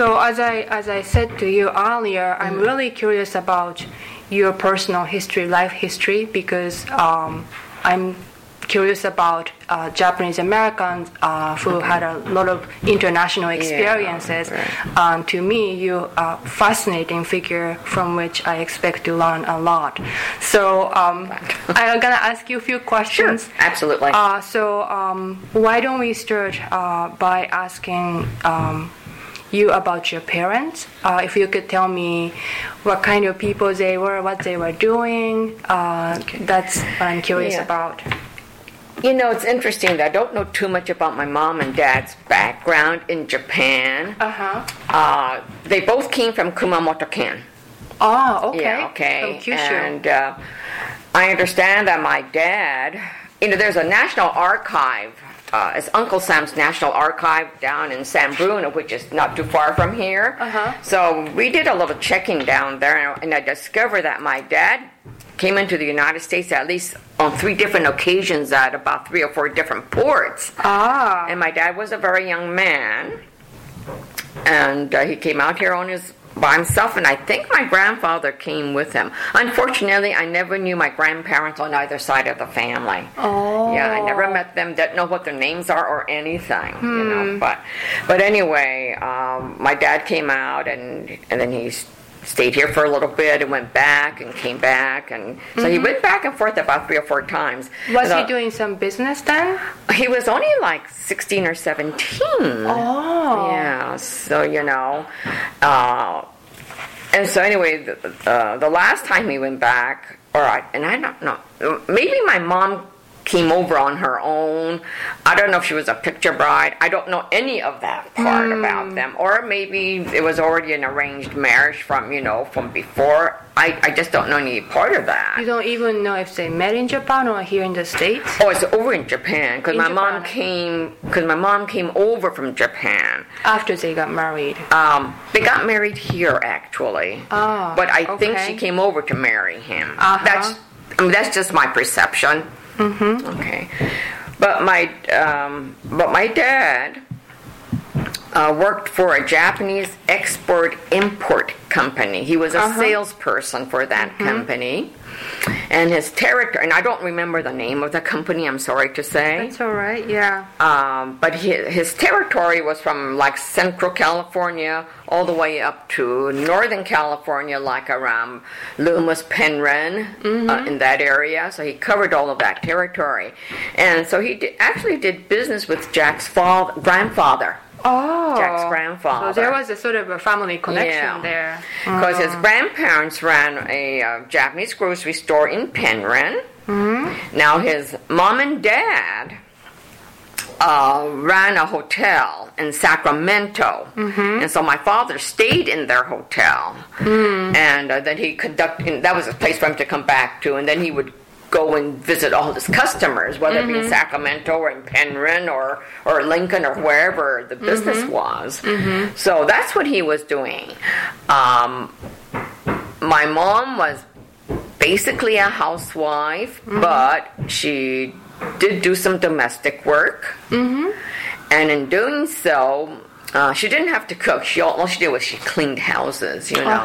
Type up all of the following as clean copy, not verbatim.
So as I said to you earlier, I'm really curious about your personal history, life history, because I'm curious about Japanese Americans who had a lot of international experiences. Yeah, right. To me, you are a fascinating figure from which I expect to learn a lot. So I'm going to ask you a few questions. Sure, absolutely. Why don't we start by asking you about your parents? If you could tell me what kind of people they were, what they were doing, that's what I'm curious about. You know, it's interesting that I don't know too much about my mom and dad's background in Japan. They both came from Kumamoto-ken. Oh, okay. Yeah, okay. From Kyushu. And I understand that my dad, there's a national archive. It's Uncle Sam's National Archive down in San Bruno, which is not too far from here. So we did a little checking down there, and I discovered that my dad came into the United States at least on 3 different occasions at about 3 or 4 different ports. And my dad was a very young man, and he came out here by himself, and I think my grandfather came with him. Unfortunately, I never knew my grandparents on either side of the family. Yeah, I never met them, didn't know what their names are or anything, But anyway, my dad came out, and then he stayed here for a little bit and went back and came back, and so he went back and forth about 3 or 4 times. Was he doing some business then? He was only like 16 or 17. Yeah, so and so anyway, the last time he went back, and I don't know, maybe my mom came over on her own. I don't know if she was a picture bride. I don't know any of that part about them. Or maybe it was already an arranged marriage from before. I just don't know any part of that. You don't even know if they met in Japan or here in the States? Oh, it's over in Japan because my mom came over from Japan after they got married. They got married here actually. But I think she came over to marry him. That's just my perception. Okay, but my dad worked for a Japanese export-import company. He was a salesperson for that company, and his territory, and I don't remember the name of the company, I'm sorry to say. That's all right, yeah. But his territory was from like Central California all the way up to Northern California, like around Loomis, Penryn, in that area. So he covered all of that territory. And so he actually did business with Jack's grandfather. Jack's grandfather. So there was a sort of a family connection there. Because his grandparents ran a Japanese grocery store in Penryn. Now his mom and dad ran a hotel in Sacramento. And so my father stayed in their hotel. And then he that was a place for him to come back to, and then he would go and visit all his customers, whether it be in Sacramento or in Penryn or Lincoln or wherever the business was. So that's what he was doing. My mom was basically a housewife, but she did do some domestic work. And in doing so, she didn't have to cook. All she did was she cleaned houses,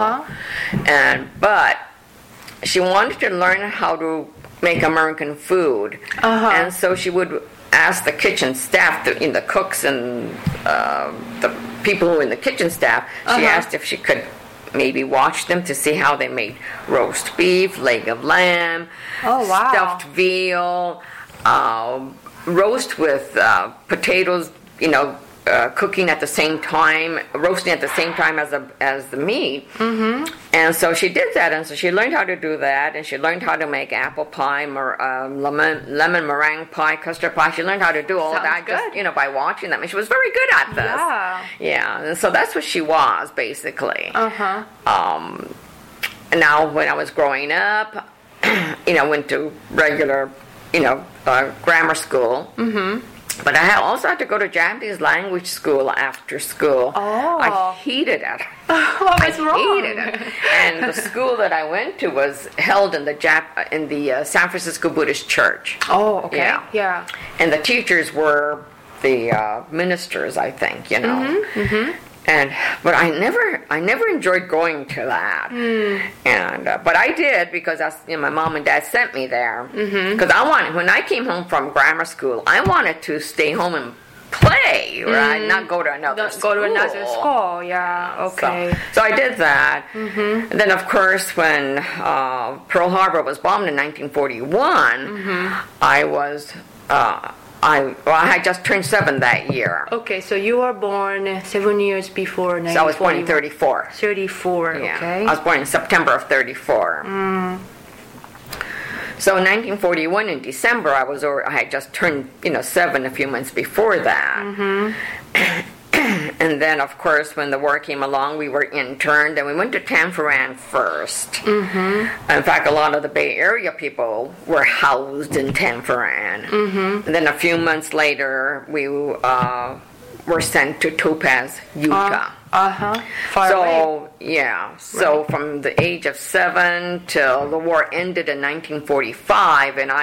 but she wanted to learn how to make American food, and so she would ask the kitchen staff, the cooks and the people who were in the kitchen staff. She asked if she could maybe watch them to see how they made roast beef, leg of lamb, stuffed veal, roast with potatoes, cooking at the same time, roasting at the same time as the meat. And so she did that, and so she learned how to do that, and she learned how to make apple pie, lemon meringue pie, custard pie. She learned how to do all that just, by watching them. And she was very good at this. Yeah. And so that's what she was, basically. Now, when I was growing up, went to regular, grammar school. But I also had to go to Japanese language school after school. I hated it. What was wrong? I hated it. And the school that I went to was held in the San Francisco Buddhist Church. Oh, okay. Yeah. And the teachers were the ministers, I think, But I never enjoyed going to that. But I did because my mom and dad sent me there. Because when I came home from grammar school, I wanted to stay home and play, right? Not go to another school. Go to another school, yeah, okay. So I did that. And then, of course, when Pearl Harbor was bombed in 1941, I had just turned 7 that year. Okay, so you were born 7 years before 1941. So I was born in 34. 34, yeah. Okay. I was born in September of 34. So in 1941, in December, I had just turned 7 a few months before that. And then, of course, when the war came along, we were interned, and we went to Tanforan first. In fact, a lot of the Bay Area people were housed in Tanforan. And then a few months later, we were sent to Topaz, Utah. Far away. Yeah. So from the age of 7 till the war ended in 1945, and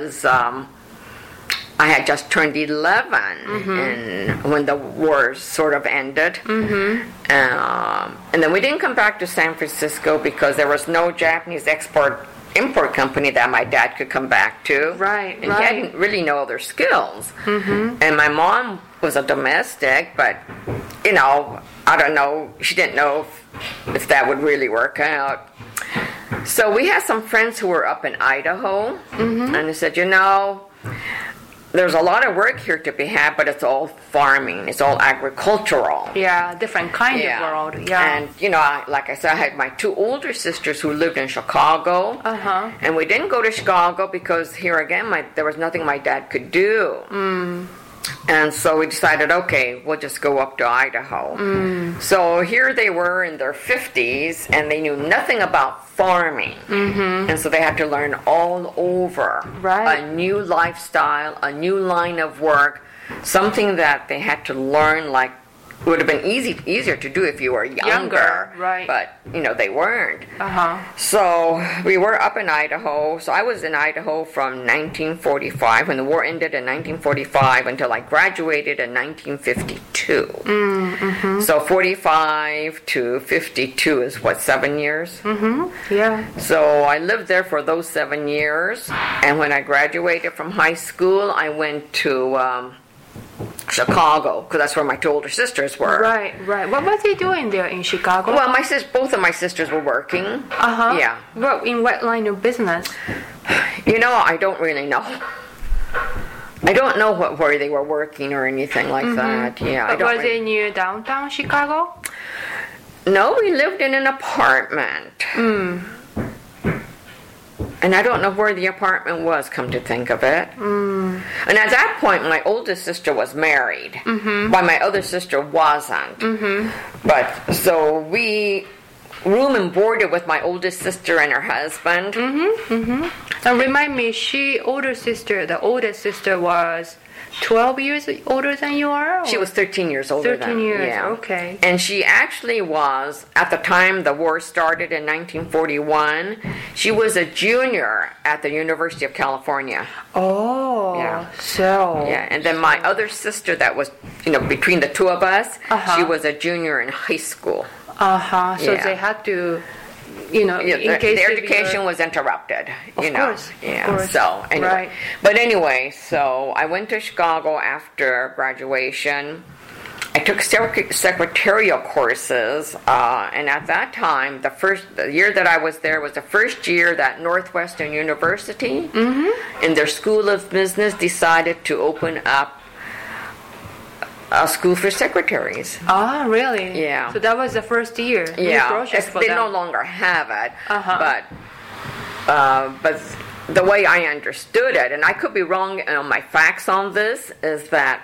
I had just turned 11 and when the war sort of ended. And then we didn't come back to San Francisco because there was no Japanese import company that my dad could come back to. Right. And he hadn't really no other skills. And my mom was a domestic, but, I don't know. She didn't know if that would really work out. So we had some friends who were up in Idaho, and they said, there's a lot of work here to be had, but it's all farming. It's all agricultural. Yeah, different kind of world. Yeah. And, like I said, I had my 2 older sisters who lived in Chicago. And we didn't go to Chicago because here again, there was nothing my dad could do. And so we decided, okay, we'll just go up to Idaho. So here they were in their 50s, and they knew nothing about farming. And so they had to learn all over a new lifestyle, a new line of work, something that they had to learn like it would have been easier to do if you were younger. Right. But, they weren't. So we were up in Idaho. So I was in Idaho from 1945, when the war ended in 1945, until I graduated in 1952. So 45 to 52 is, 7 years? Yeah. So I lived there for those 7 years. And when I graduated from high school, I went to Chicago, because that's where my 2 older sisters were. Right. What was he doing there in Chicago? Well, both of my sisters were working. Yeah. Well, in what line of business? I don't really know. I don't know where they were working or anything like that. Yeah. But was it near downtown Chicago? No, we lived in an apartment. And I don't know where the apartment was, come to think of it. And at that point, my oldest sister was married, while my other sister wasn't. But so we room and boarded with my oldest sister and her husband. Now remind me, the oldest sister was 12 years older than you are? Or? She was 13 years older 13 years, yeah. Okay. And she actually was, at the time the war started in 1941, she was a junior at the University of California. Oh, yeah. So. Yeah, and then my other sister that was, between the 2 of us, she was a junior in high school. So they had to... in case their education was interrupted. Of course. So anyway, but anyway, so I went to Chicago after graduation. I took secretarial courses, and at that time, the year that I was there was the first year that Northwestern University, in their School of Business, decided to open up a school for secretaries. Ah, really? Yeah. So that was the first year. Yeah. They no longer have it, but the way I understood it, and I could be wrong on my facts on this, is that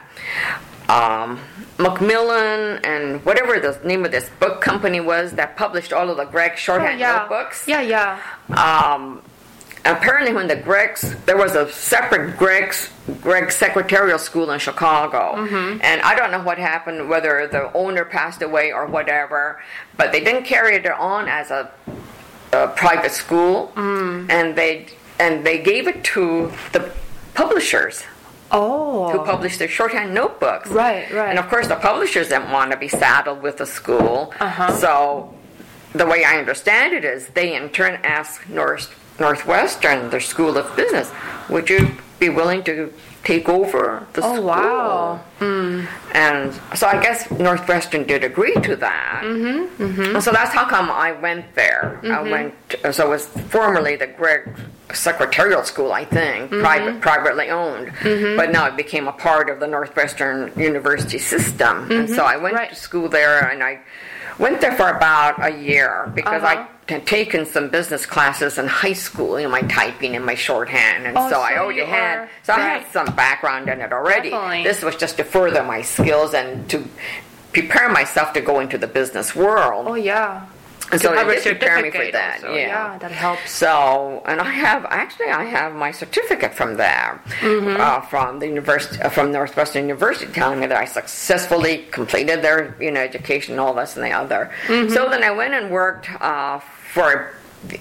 Macmillan and whatever the name of this book company was that published all of the Gregg shorthand notebooks. Yeah. Apparently, when there was a separate Gregg secretarial school in Chicago, and I don't know what happened, whether the owner passed away or whatever, but they didn't carry it on as a private school, and they gave it to the publishers Oh. who published their shorthand notebooks. Right. And of course, the publishers didn't want to be saddled with the school. So the way I understand it is they in turn asked Northwestern, their School of Business, would you be willing to take over the school? Wow. And so I guess Northwestern did agree to that. And so that's how come I went there. So it was formerly the Gregg Secretarial School, I think, privately owned. But now it became a part of the Northwestern University system. And so I went to school there, and I went there for about a year because I had taken some business classes in high school, my typing and my shorthand, and so I already had I had some background in it already. Definitely. This was just to further my skills and to prepare myself to go into the business world. Oh yeah. And so have it a did prepare me for certificate that. also. Yeah, that helps. So, and I have my certificate from there, from the university, from Northwestern University, telling me that I successfully completed their, education, all this and the other. So then I went and worked for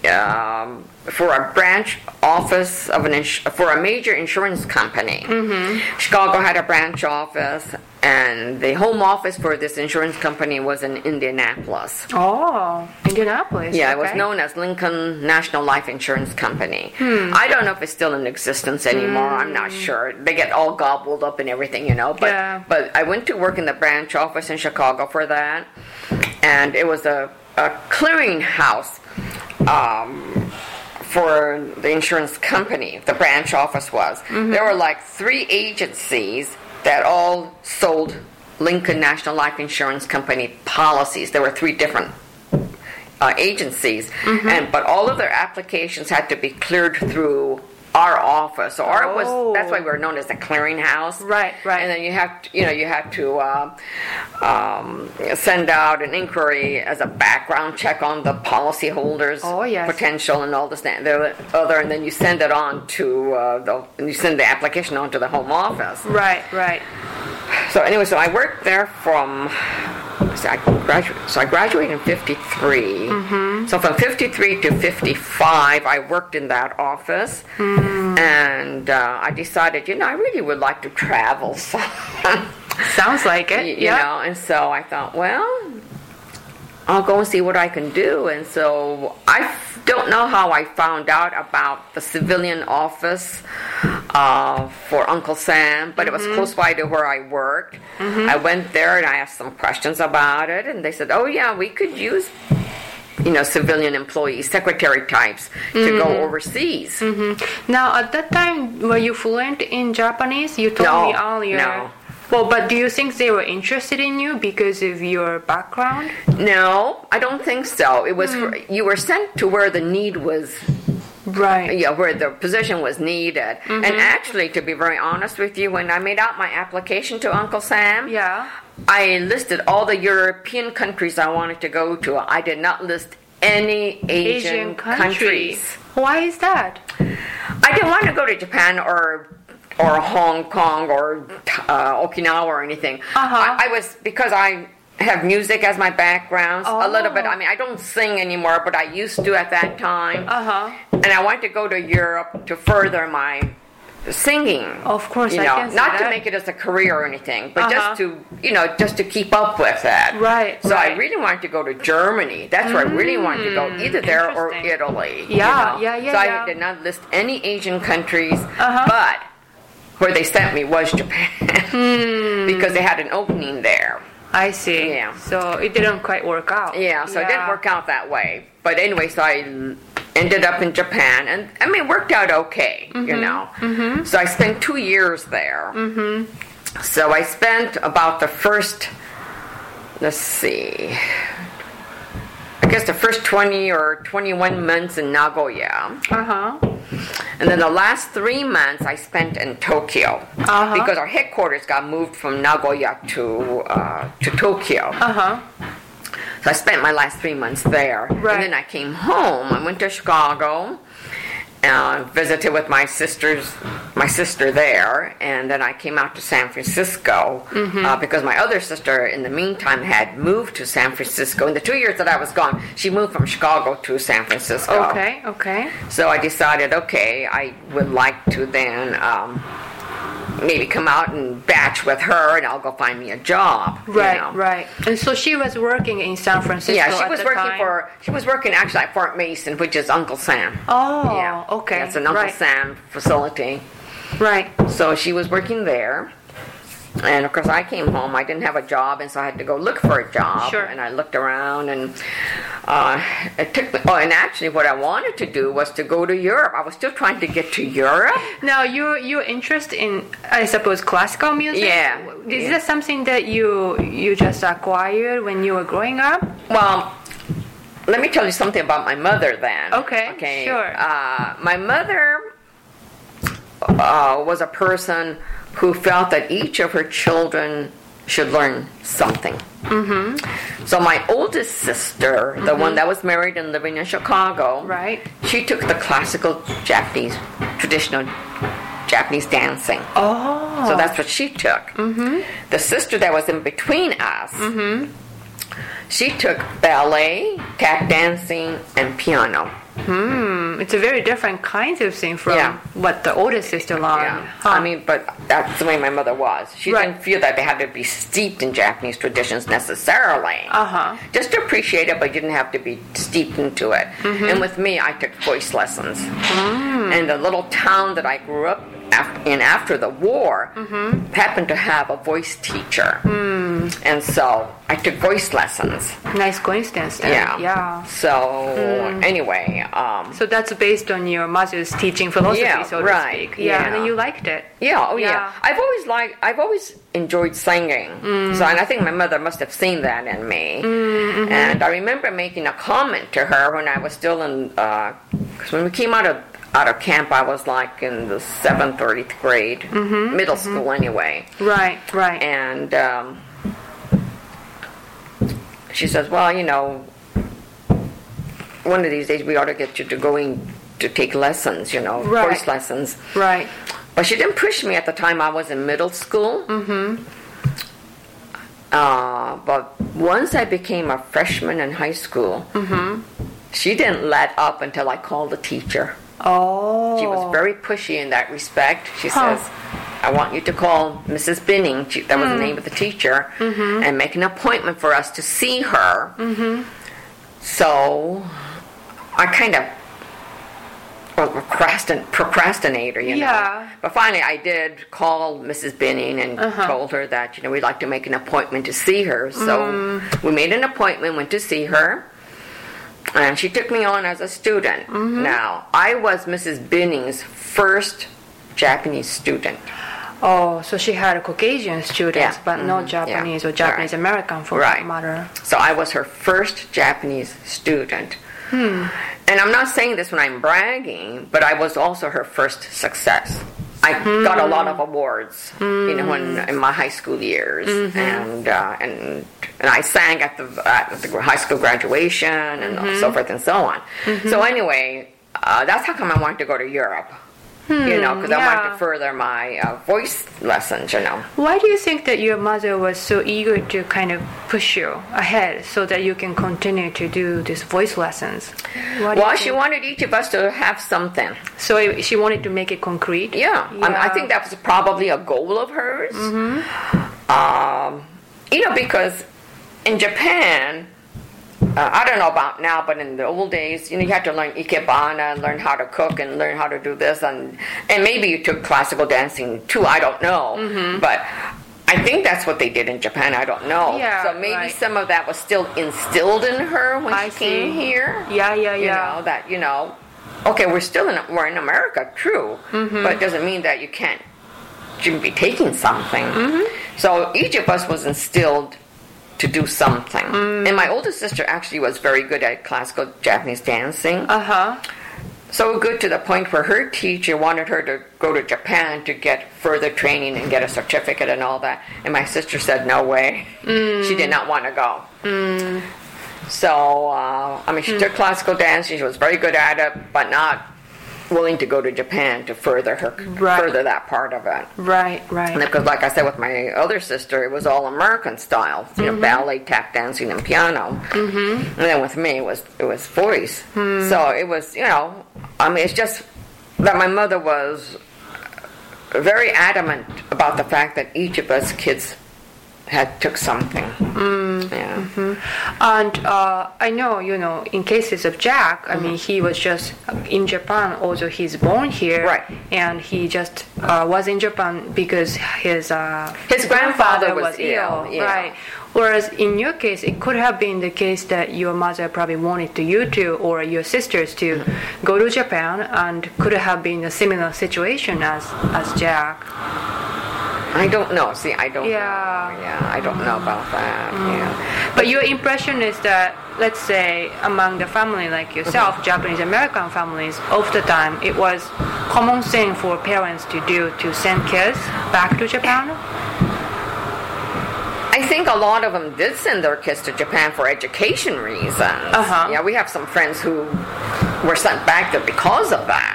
a branch office of for a major insurance company. Chicago had a branch office, and the home office for this insurance company was in Indianapolis. Oh, Indianapolis. Yeah, okay. it was known as Lincoln National Life Insurance Company. I don't know if it's still in existence anymore. I'm not sure. They get all gobbled up and everything, But I went to work in the branch office in Chicago for that, and it was a clearinghouse for the insurance company. The branch office was. There were like 3 agencies that all sold Lincoln National Life Insurance Company policies. There were 3 different agencies, but all of their applications had to be cleared through our office. So that's why we were known as the clearinghouse. Right. And then you have to send out an inquiry as a background check on the policyholders' potential and all this and the other, and then you send it on to you send the application on to the home office. Right. So anyway, so I worked there from. I graduated in 53. So from 53 to 55, I worked in that office, and I decided, I really would like to travel. Sounds like it. And so I thought, well, I'll go and see what I can do. And so I don't know how I found out about the civilian office for Uncle Sam, but it was close by to where I worked. I went there and I asked some questions about it, and they said, oh yeah, we could use civilian employees, secretary types, to go overseas. Now, at that time, were you fluent in Japanese? You told me earlier. No. Well, but do you think they were interested in you because of your background? No, I don't think so. It was you were sent to where the need was. Right. Yeah, where the position was needed. And actually, to be very honest with you, when I made out my application to Uncle Sam, I listed all the European countries I wanted to go to. I did not list any Asian countries. Why is that? I didn't want to go to Japan or Hong Kong or Okinawa or anything. Because I have music as my background a little bit. I mean, I don't sing anymore, but I used to at that time. And I wanted to go to Europe to further my singing. Of course, I can see not that. to make it as a career or anything, but just to keep up with that. Right. So I really wanted to go to Germany. That's where I really wanted to go, either there or Italy. Yeah. So I did not list any Asian countries, but where they sent me was Japan because they had an opening there. I see. Yeah. So it didn't quite work out. Yeah, so it didn't work out that way. But anyway, so I ended up in Japan, and I mean, it worked out okay, So I spent 2 years there. So I spent about the first, I guess the first 20 or 21 months in Nagoya. And then the last 3 months I spent in Tokyo because our headquarters got moved from Nagoya to Tokyo. So I spent my last 3 months there. Right. And then I came home. I went to Chicago and visited with my sister there. And then I came out to San Francisco because my other sister, in the meantime, had moved to San Francisco. In the 2 years that I was gone, she moved from Chicago to San Francisco. Okay. So I decided, I would like to then maybe come out and batch with her, and I'll go find me a job. Right, you know? right. And so she was working in San Francisco. Yeah, she at was the working time. She was working actually at Fort Mason, which is Uncle Sam. Oh, Yeah. okay. That's an Uncle right. Sam facility. Right. So she was working there. And of course, I came home. I didn't have a job, and so I had to go look for a job. Sure. And I looked around, and it took me. Oh, and actually, what I wanted to do was to go to Europe. I was still trying to get to Europe. Now, your interest in, I suppose, classical music. Yeah. Is that something that you just acquired when you were growing up? Well, let me tell you something about my mother. Then. Okay. Sure. My mother was a person who felt that each of her children should learn something. Mm-hmm. So my oldest sister, the one that was married and living in Chicago, Right. she took the classical Japanese, traditional Japanese dancing. Oh. So that's what she took. Mm-hmm. The sister that was in between us, she took ballet, tap dancing, and piano. It's a very different kind of thing from what the older sister learned. Yeah. Huh. I mean, but that's the way my mother was. She Right. didn't feel that they had to be steeped in Japanese traditions necessarily. Uh-huh. Just to appreciate it, but you didn't have to be steeped into it. And with me, I took voice lessons. And the little town that I grew up in after the war happened to have a voice teacher. And so I took voice lessons. Nice coincidence then. Yeah. So anyway, So that's based on your mother's teaching philosophy, Yeah, so right, to speak. yeah. And then you liked it. yeah, oh Yeah. yeah. I've always enjoyed singing. So, and I think my mother must have seen that in me. And I remember making a comment to her when I was still in, because when we came out of camp, I was like in the 7th or 8th grade, middle school anyway. Right, right. And she says, well, you know, one of these days we ought to get you to going to take lessons, you know, Right. voice lessons. Right. But she didn't push me at the time. I was in middle school. But once I became a freshman in high school, she didn't let up until I called the teacher. Oh. She was very pushy in that respect. She says, I want you to call Mrs. Binning, that was the name of the teacher, and make an appointment for us to see her. So I kind of was a procrastinator, you know. But finally I did call Mrs. Binning and told her that, you know, we'd like to make an appointment to see her. So we made an appointment, went to see her. And she took me on as a student. Now, I was Mrs. Binning's first Japanese student. Oh, so she had Caucasian students, Yeah. but no Japanese or Japanese American for that matter. So I was her first Japanese student. And I'm not saying this when I'm bragging, but I was also her first success. I got a lot of awards, you know, in my high school years, and I sang at the high school graduation and so forth and so on. So anyway, that's how come I wanted to go to Europe, you know, because I wanted to further my voice lessons, you know. Why do you think that your mother was so eager to kind of push you ahead so that you can continue to do these voice lessons? Well, she wanted each of us to have something. So she wanted to make it concrete? Yeah. I think that was probably a goal of hers. You know, because in Japan, I don't know about now, but in the old days, you know, you had to learn ikebana, learn how to cook, and learn how to do this, and maybe you took classical dancing too. I don't know, but I think that's what they did in Japan. I don't know. Yeah, so maybe some of that was still instilled in her when she came here. Yeah. You know that, you know, okay, we're in America, true, but it doesn't mean that you shouldn't be taking something. So each of us was instilled to do something. And my older sister actually was very good at classical Japanese dancing. So good to the point where her teacher wanted her to go to Japan to get further training and get a certificate and all that. And my sister said, no way. She did not want to go. So, I mean, she took classical dancing. She was very good at it, but not willing to go to Japan to further that part of it. Right. And because, like I said, with my other sister, it was all American style, you know, ballet, tap dancing, and piano. And then with me, it was voice. So it was, you know, I mean, it's just that my mother was very adamant about the fact that each of us kids took something. Yeah. And I know, in cases of Jack, I mean, he was just in Japan, although he's born here. Right. And he just was in Japan because his grandfather was ill. Yeah. Right. Whereas in your case, it could have been the case that your mother probably wanted you to, or your sisters to, go to Japan, and could have been a similar situation as Jack. I don't know. See, I don't know. Yeah, I don't know about that. Yeah. But your impression is that, let's say, among the family like yourself, Japanese American families, of the time, it was common thing for parents to do to send kids back to Japan? I think a lot of them did send their kids to Japan for education reasons. Yeah, we have some friends who were sent back there because of that,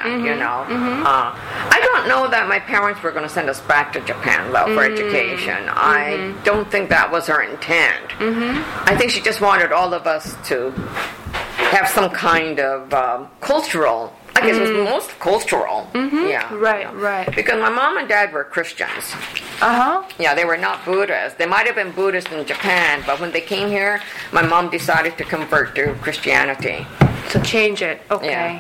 I don't know that my parents were going to send us back to Japan, though, for education. I don't think that was her intent. I think she just wanted all of us to have some kind of cultural, I guess it was most cultural. Yeah. Right. Because my mom and dad were Christians. Yeah, they were not Buddhists. They might have been Buddhist in Japan, but when they came here, my mom decided to convert to Christianity. To change it, okay. Yeah.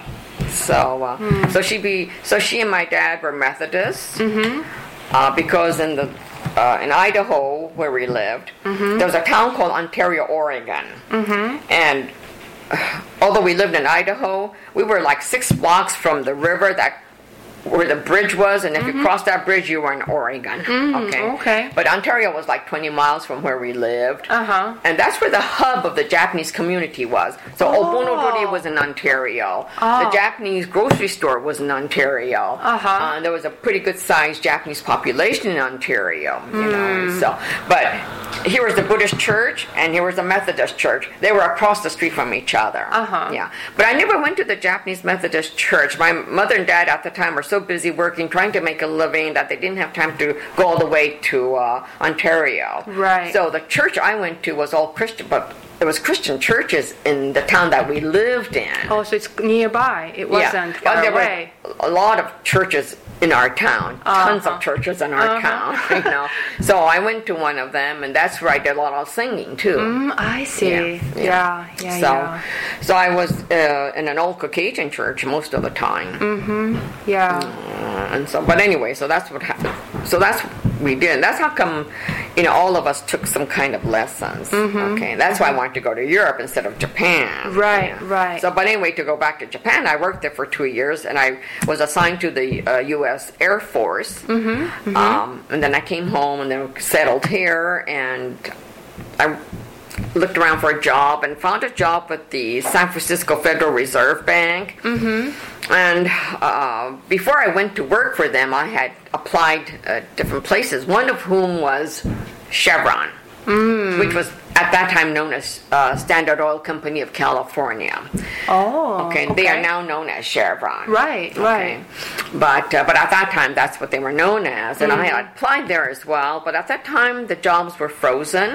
So she and my dad were Methodists. Because in Idaho, where we lived, there was a town called Ontario, Oregon. And although we lived in Idaho, we were like 6 blocks from the river where the bridge was, and if you crossed that bridge, you were in Oregon. Okay. But Ontario was like 20 miles from where we lived. And that's where the hub of the Japanese community was. So Obunodori was in Ontario. The Japanese grocery store was in Ontario. There was a pretty good sized Japanese population in Ontario. But here was the Buddhist church, and here was the Methodist church. They were across the street from each other. Yeah. But I never went to the Japanese Methodist church. My mother and dad at the time were so busy working, trying to make a living, that they didn't have time to go all the way to Ontario. Right. So the church I went to was all Christian, but there was Christian churches in the town that we lived in. Oh, so it's nearby. It wasn't far away. Were a lot of churches in our town, tons of churches in our town, So I went to one of them, and that's where I did a lot of singing too. I see. Yeah. So I was in an old Caucasian church most of the time. Yeah. But anyway, so that's what happened. So that's what we did. That's how come, all of us took some kind of lessons. Okay, that's why I wanted to go to Europe instead of Japan. Right. So, but anyway, to go back to Japan, I worked there for 2 years, and I was assigned to the U.S. Air Force. And then I came home and then settled here, and I looked around for a job and found a job at the San Francisco Federal Reserve Bank. And before I went to work for them, I had applied at different places, one of whom was Chevron, which was at that time known as Standard Oil Company of California. Okay. They are now known as Chevron. Right. But at that time, that's what they were known as, and I had applied there as well. But at that time, the jobs were frozen,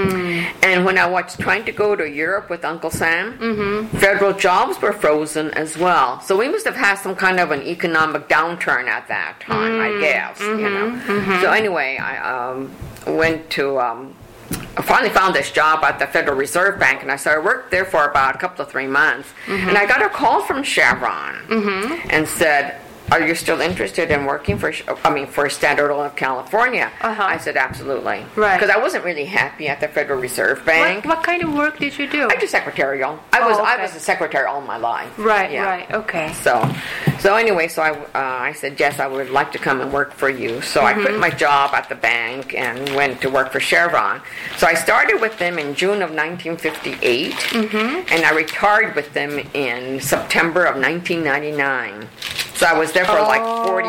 and when I was trying to go to Europe with Uncle Sam, federal jobs were frozen as well. So we must have had some kind of an economic downturn at that time, I guess. So anyway, I went to. I finally found this job at the Federal Reserve Bank, and I worked there for about a couple of 3 months. And I got a call from Chevron and said, "Are you still interested in working for Standard Oil of California?" I said, "Absolutely." Right. Because I wasn't really happy at the Federal Reserve Bank. What kind of work did you do? I did secretarial. I was a secretary all my life. Right. Okay. So anyway, I said, "Yes, I would like to come and work for you." So I quit my job at the bank and went to work for Chevron. So I started with them in June of 1958, and I retired with them in September of 1999. So I was there for like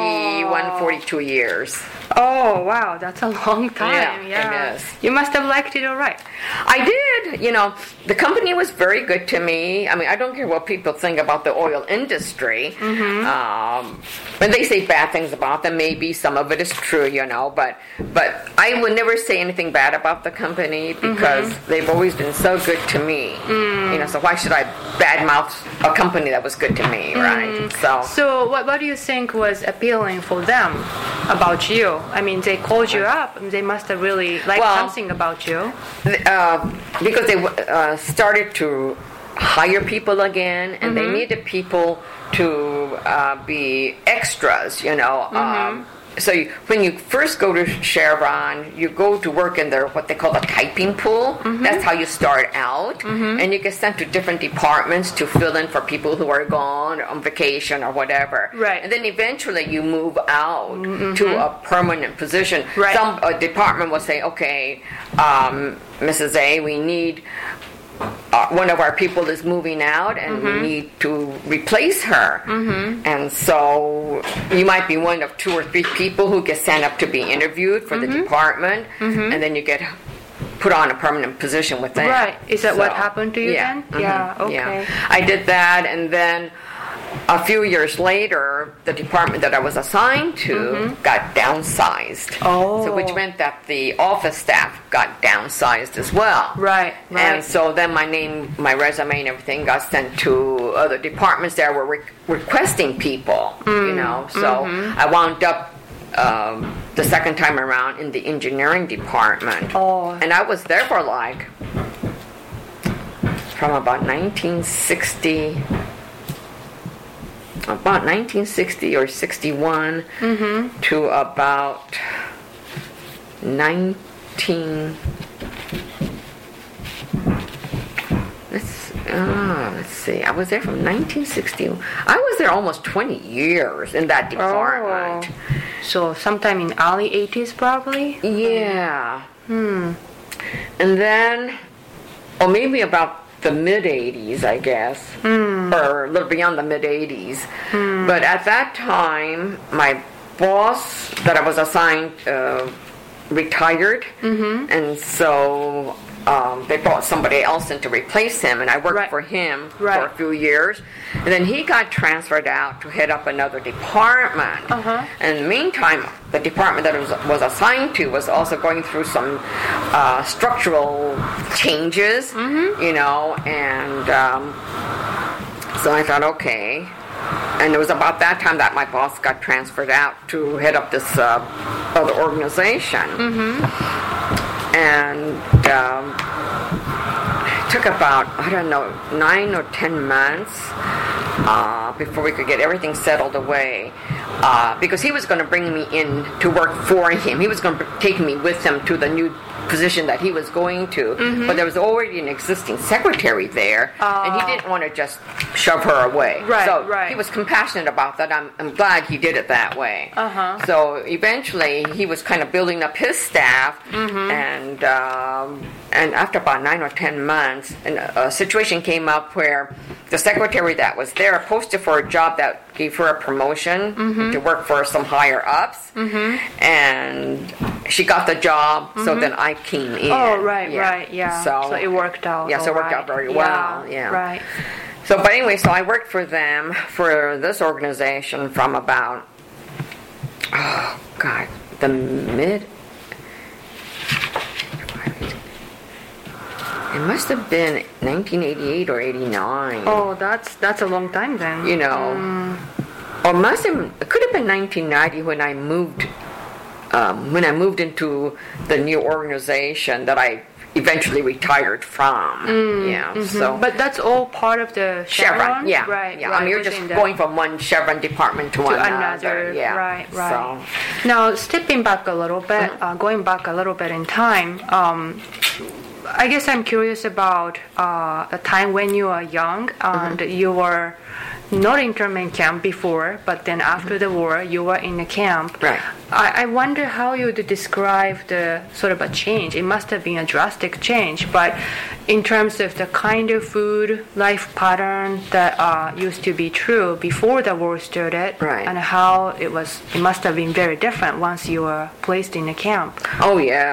42 years. Oh, wow, that's a long time. Yeah. It is. You must have liked it all right. I did, the company was very good to me. I mean, I don't care what people think about the oil industry. When they say bad things about them, maybe some of it is true, but I would never say anything bad about the company because they've always been so good to me. So why should I badmouth a company that was good to me, right? So what do you think was appealing for them about you? I mean, they called you up, and they must have really liked something about you. Because they started to hire people again, and they needed people to be extras, So when you first go to Chevron, you go to work in their what they call the typing pool. That's how you start out, and you get sent to different departments to fill in for people who are gone on vacation or whatever. Right. And then eventually you move out to a permanent position. Right. Some department will say, "Okay, Mrs. A, we need." One of our people is moving out and we need to replace her. And so you might be one of 2 or 3 people who get sent up to be interviewed for the department, and then you get put on a permanent position with them. Right. Is that what happened to you then? Yeah. Okay. Yeah. I did that, and then a few years later, the department that I was assigned to got downsized. Oh. So which meant that the office staff got downsized as well. Right. And so then my resume and everything got sent to other departments that were requesting people, So I wound up the second time around in the engineering department. Oh. And I was there for from about 1960 or 61 to about 19. Let's see. I was there from 1960. I was there almost 20 years in that department. Oh. So sometime in early 80s, probably. Yeah. And then, or maybe about the mid-80s, I guess, or a little beyond the mid-80s. But at that time, my boss that I was assigned retired, and so they brought somebody else in to replace him, and I worked for him for a few years. And then he got transferred out to head up another department. And in the meantime, the department that was assigned to was also going through some structural changes, and so I thought, okay. And it was about that time that my boss got transferred out to head up this other organization. And it took about, 9 or 10 months before we could get everything settled away. Because he was going to bring me in to work for him. He was going to take me with him to the new position that he was going to, but there was already an existing secretary there, and he didn't want to just shove her away. He was compassionate about that. I'm glad he did it that way. So eventually he was kind of building up his staff, and after about 9 or 10 months, a situation came up where the secretary that was there posted for a job that gave her a promotion to work for some higher ups, and she got the job, so then I came in. Oh, right. So it worked out. Yes, it worked out very well. Right. So, but anyway, so I worked for them, for this organization from about, the mid. It must have been 1988 or 89. Oh, that's a long time then. Or it could have been 1990 when I moved. When I moved into the new organization that I eventually retired from. So. But that's all part of the Chevron? Right. I mean, you're just going from one Chevron department to another. Right. So. Now, stepping back a little bit, going back a little bit in time, I guess I'm curious about a time when you were young and you were not internment camp before, but then after the war, you were in a camp. Right. I wonder how you would describe the sort of a change. It must have been a drastic change, but in terms of the kind of food, life pattern that used to be true before the war started, and how it must have been very different once you were placed in a camp. Oh, yeah.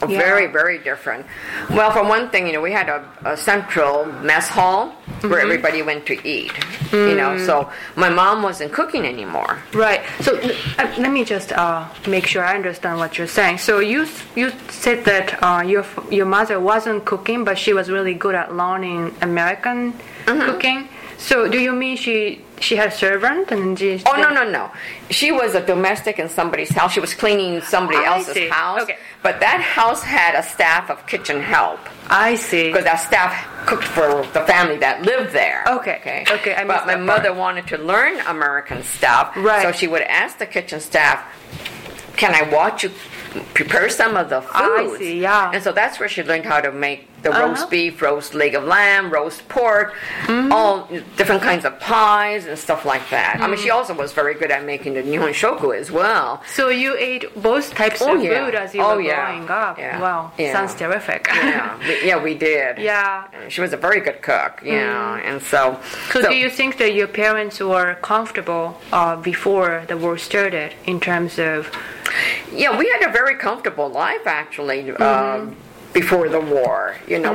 Very, very different. Well, for one thing, we had a central mess hall where everybody went to eat. So my mom wasn't cooking anymore. Right. So let me just make sure I understand what you're saying. So you said that your mother wasn't cooking, but she was really good at learning American cooking. So do you mean she had a servant and she? Oh no! She was a domestic in somebody's house. She was cleaning somebody else's house. Okay. But that house had a staff of kitchen help. I see. Because that staff cooked for the family that lived there. Okay. But my mother wanted to learn American stuff. Right. So she would ask the kitchen staff, "Can I watch you prepare some of the foods?" I see, yeah. And so that's where she learned how to make the roast beef, roast leg of lamb, roast pork, all different kinds of pies and stuff like that. I mean, she also was very good at making the nihon shoku as well. So you ate both types of food as you were growing up. Yeah. Wow, sounds terrific. We did. Yeah. She was a very good cook. And so. So do you think that your parents were comfortable before the war started in terms of? Yeah, we had a very comfortable life actually. Before the war,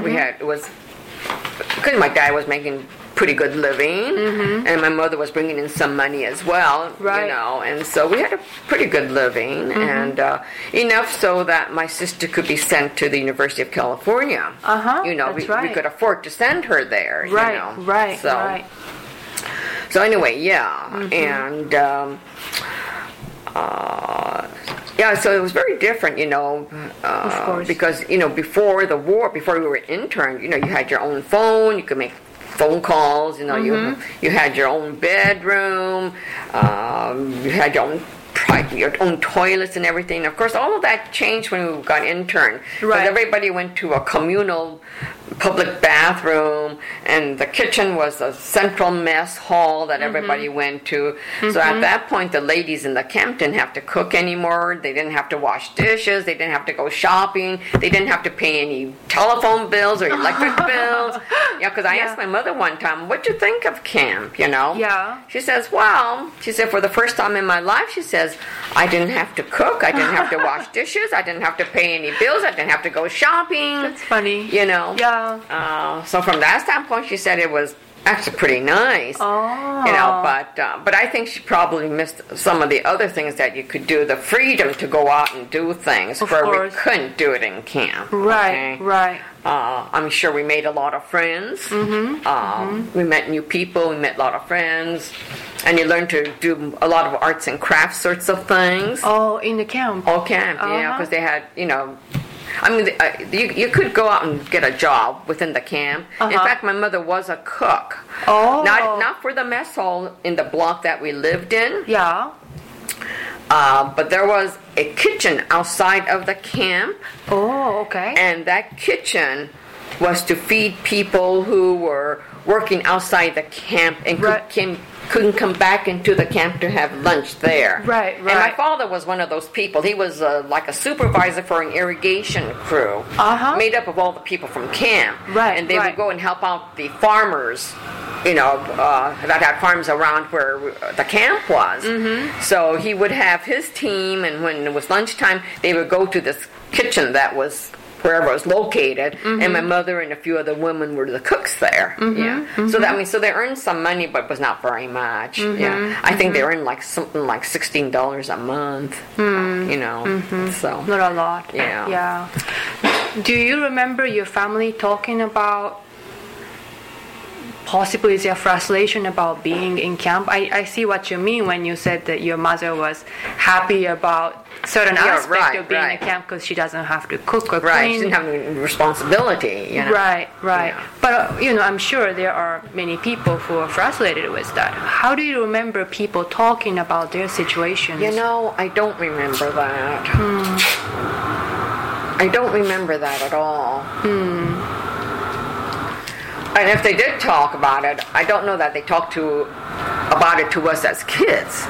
because my dad was making pretty good living, and my mother was bringing in some money as well, right. And so we had a pretty good living, and enough so that my sister could be sent to the University of California. That's right. We could afford to send her there, Right. So anyway, and. So it was very different, of course. because, before the war, before we were interned, you had your own phone, you could make phone calls, you had your own bedroom, you had your own toilets and everything. Of course, all of that changed when we got interned. Right. Everybody went to a communal public bathroom, and the kitchen was a central mess hall that everybody went to. So at that point, the ladies in the camp didn't have to cook anymore. They didn't have to wash dishes. They didn't have to go shopping. They didn't have to pay any telephone bills or electric bills. Because I asked my mother one time, "What'd you think of camp?" Yeah. She says, "Well," she said, "for the first time in my life," she says, "I didn't have to cook. I didn't have to wash dishes. I didn't have to pay any bills. I didn't have to go shopping." That's funny. Yeah. So from that standpoint, she said it was actually pretty nice. But I think she probably missed some of the other things that you could do, the freedom to go out and do things of where course. we couldn't do it in camp. Right. I'm sure we made a lot of friends. We met new people. We met a lot of friends. And you learn to do a lot of arts and crafts sorts of things. Oh, in the camp? Because they had, you could go out and get a job within the camp. In fact, my mother was a cook. Not for the mess hall in the block that we lived in. Yeah. But there was a kitchen outside of the camp. Oh, okay. And that kitchen was to feed people who were working outside the camp and couldn't come back into the camp to have lunch there. Right. And my father was one of those people. He was like a supervisor for an irrigation crew made up of all the people from camp. Right. And they would go and help out the farmers, that had farms around where the camp was. So he would have his team, and when it was lunchtime, they would go to this kitchen that was wherever it was located, and my mother and a few other women were the cooks there. So they earned some money, but it was not very much. I think they earned something like $16 a month. So not a lot. Yeah. Do you remember your family talking about possibly their frustration about being in camp? I see what you mean when you said that your mother was happy about certain aspect of being in camp because she doesn't have to cook or clean. She didn't have any responsibility. Right. But I'm sure there are many people who are frustrated with that. How do you remember people talking about their situations? I don't remember that. I don't remember that at all. And if they did talk about it, I don't know that they talked about it to us as kids.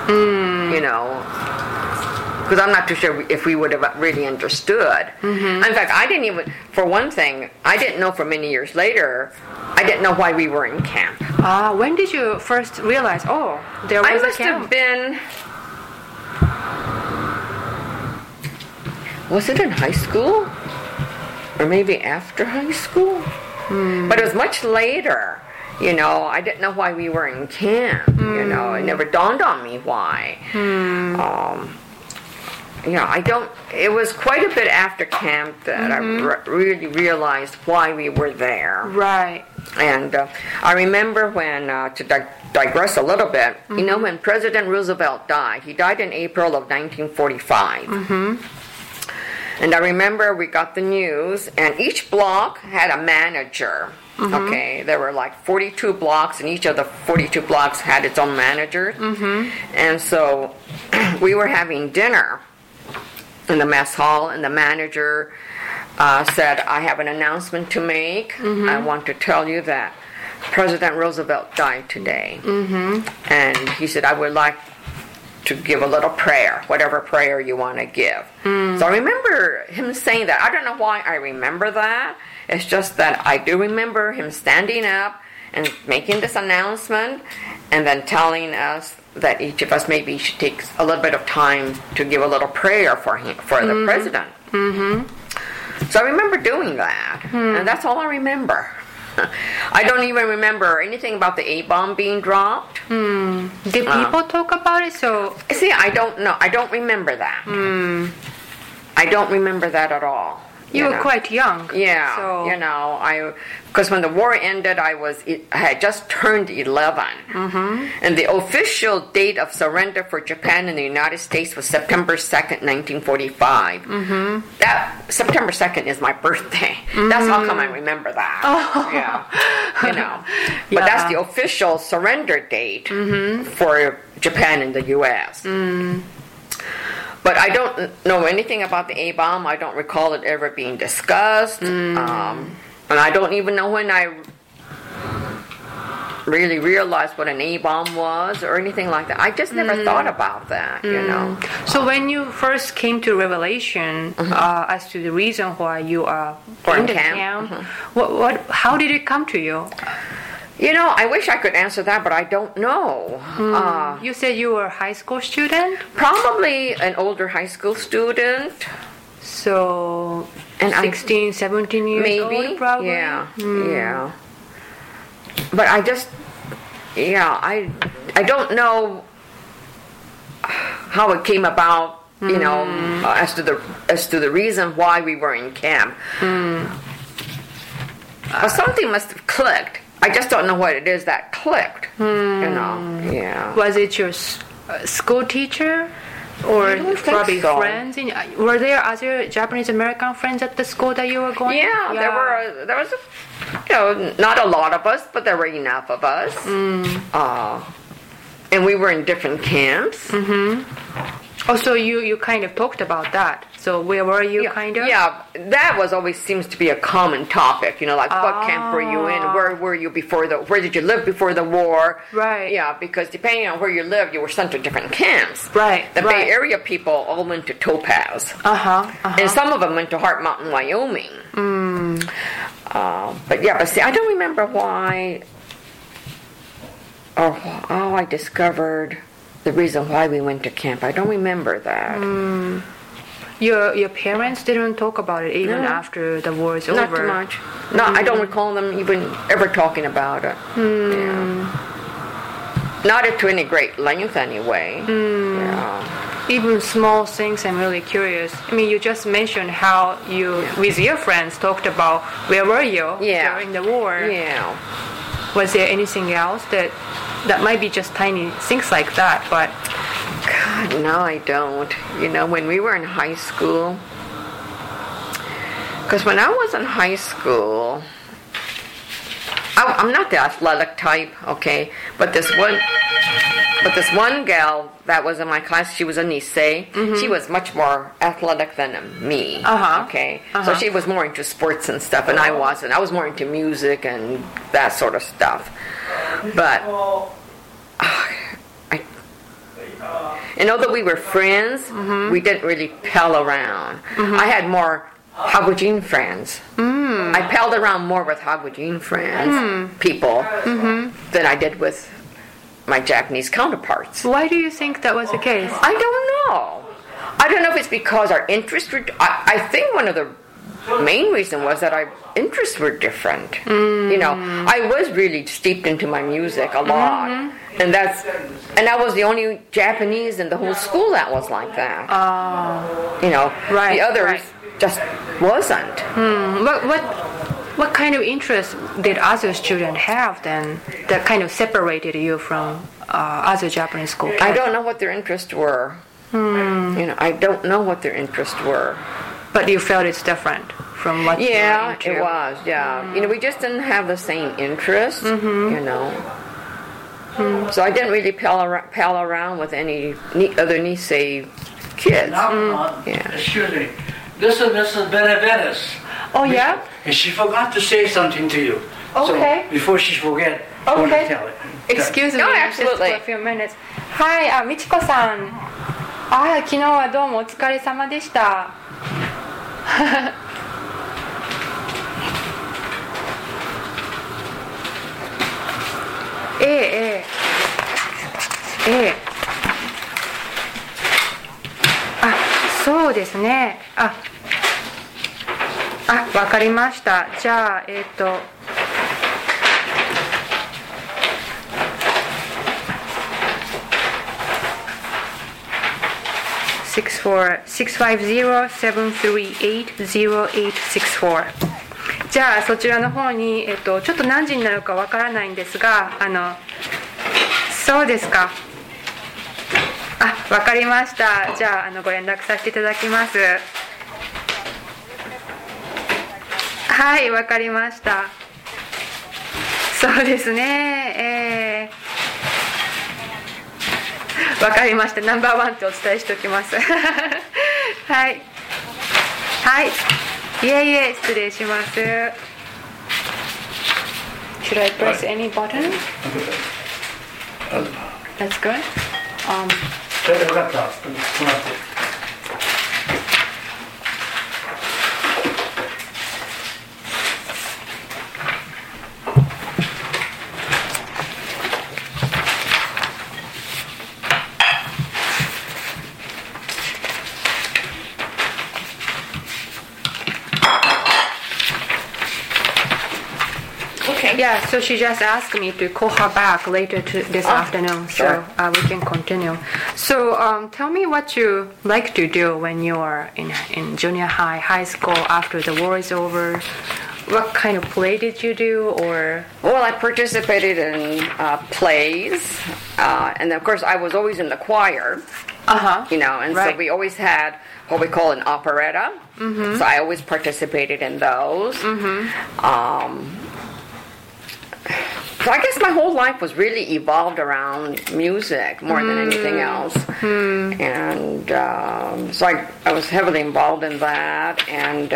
Because I'm not too sure if we would have really understood. In fact, I didn't even, for one thing, I didn't know for many years later, I didn't know why we were in camp. When did you first realize, there was a camp? I must have been, was it in high school? or maybe after high school. But it was much later. You know, I didn't know why we were in camp. You know, it never dawned on me why. You know, it was quite a bit after camp that I really realized why we were there. Right. And I remember when, to digress a little bit, you know, when President Roosevelt died, he died in April of 1945. And I remember we got the news, and each block had a manager. Okay, there were like 42 blocks, and each of the 42 blocks had its own manager. And so we were having dinner in the mess hall, and the manager said, I have an announcement to make. I want to tell you that President Roosevelt died today. And he said, I would like to give a little prayer, whatever prayer you want to give. So I remember him saying that. I don't know why I remember that. It's just that I do remember him standing up and making this announcement and then telling us that each of us maybe should take a little bit of time to give a little prayer for him, for the president. So I remember doing that, and that's all I remember. I don't even remember anything about the A-bomb being dropped. Did people talk about it? So see, I don't know. I don't remember that. I don't remember that at all. You were quite young. Yeah, so. you know, because when the war ended, I had just turned 11. And the official date of surrender for Japan in the United States was September 2nd, 1945. That September 2nd is my birthday. That's how come I remember that. Yeah, you know. But that's the official surrender date for Japan in the U.S. But I don't know anything about the A-bomb. I don't recall it ever being discussed. And I don't even know when I really realized what an A-bomb was or anything like that. I just never thought about that, you know. So when you first came to Revelation, as to the reason why you are in the camp, how did it come to you? You know, I wish I could answer that, but I don't know. You said you were a high school student? Probably an older high school student. So, 16, 17 years old, probably? Yeah. But I just, I don't know how it came about, you know, as to the reason why we were in camp. Something must have clicked. I just don't know what it is that clicked, you know. Was it your school teacher or probably friends? Were there other Japanese American friends at the school that you were going? Yeah, there was you know, not a lot of us, but there were enough of us. And we were in different camps. Oh, so you kind of talked about that. So where were you, kind of? Yeah, that always seems to be a common topic. You know, like what camp were you in? Where were you where did you live before the war? Right. Yeah, because depending on where you lived, you were sent to different camps. Right. The Bay Area people all went to Topaz. And some of them went to Heart Mountain, Wyoming. But see, I don't remember why or how I discovered the reason why we went to camp. I don't remember that. Your parents didn't talk about it even after the war is over? Not too much. No, I don't recall them even ever talking about it. Yeah. Not to any great length anyway. Yeah. Even small things, I'm really curious. I mean, you just mentioned how you, with your friends, talked about where were you during the war. Yeah. Was there anything else that might be just tiny things like that, but... God, no, I don't. You know, when we were in high school... Because when I was in high school... I'm not the athletic type, okay? But this one gal that was in my class, she was a Nisei. She was much more athletic than me, okay? So she was more into sports and stuff, and I wasn't. I was more into music and that sort of stuff. But... And although we were friends, we didn't really pal around. I had more Hagujin friends. I palled around more with Hagujin friends, people, than I did with my Japanese counterparts. Why do you think that was the case? I don't know. I don't know if it's because our interests were... I think one of the main reason was that our interests were different. You know, I was really steeped into my music a lot, and I was the only Japanese in the whole school that was like that. You know, the others just wasn't. What kind of interest did other students have then that kind of separated you from other Japanese school kids? I don't know what their interests were. You know, I don't know what their interests were. But you felt it's different from what you were into. It was, yeah. You know, we just didn't have the same interests, you know. So I didn't really pal around with any other Nisei kids. Excuse me. This is Mrs. Benavides. Oh, yeah? And she forgot to say something to you. Okay. So before she forget, I want to tell it. Excuse me, just for a few minutes. はい、みちこさん。昨日はどうもお疲れ様でした。そうですね。わかりました。じゃあ650-738-0864じゃあそちらの方に、ちょっと何時になるかわからないんですがそうですかわかりましたじゃあご連絡させていただきますはいわかりましたそうですねわかりましたナンバーワンってお伝えしておきますはいはいいえ失礼します Should I press any button? That's good. よかった。 Yeah, so she just asked me to call her back later this afternoon, so we can continue. So tell me what you like to do when you are in junior high school after the war is over. What kind of play did you do, or? Well, I participated in plays, and of course I was always in the choir. You know, and so we always had what we call an operetta. So I always participated in those. So I guess my whole life was really evolved around music more than anything else. And so I was heavily involved in that. And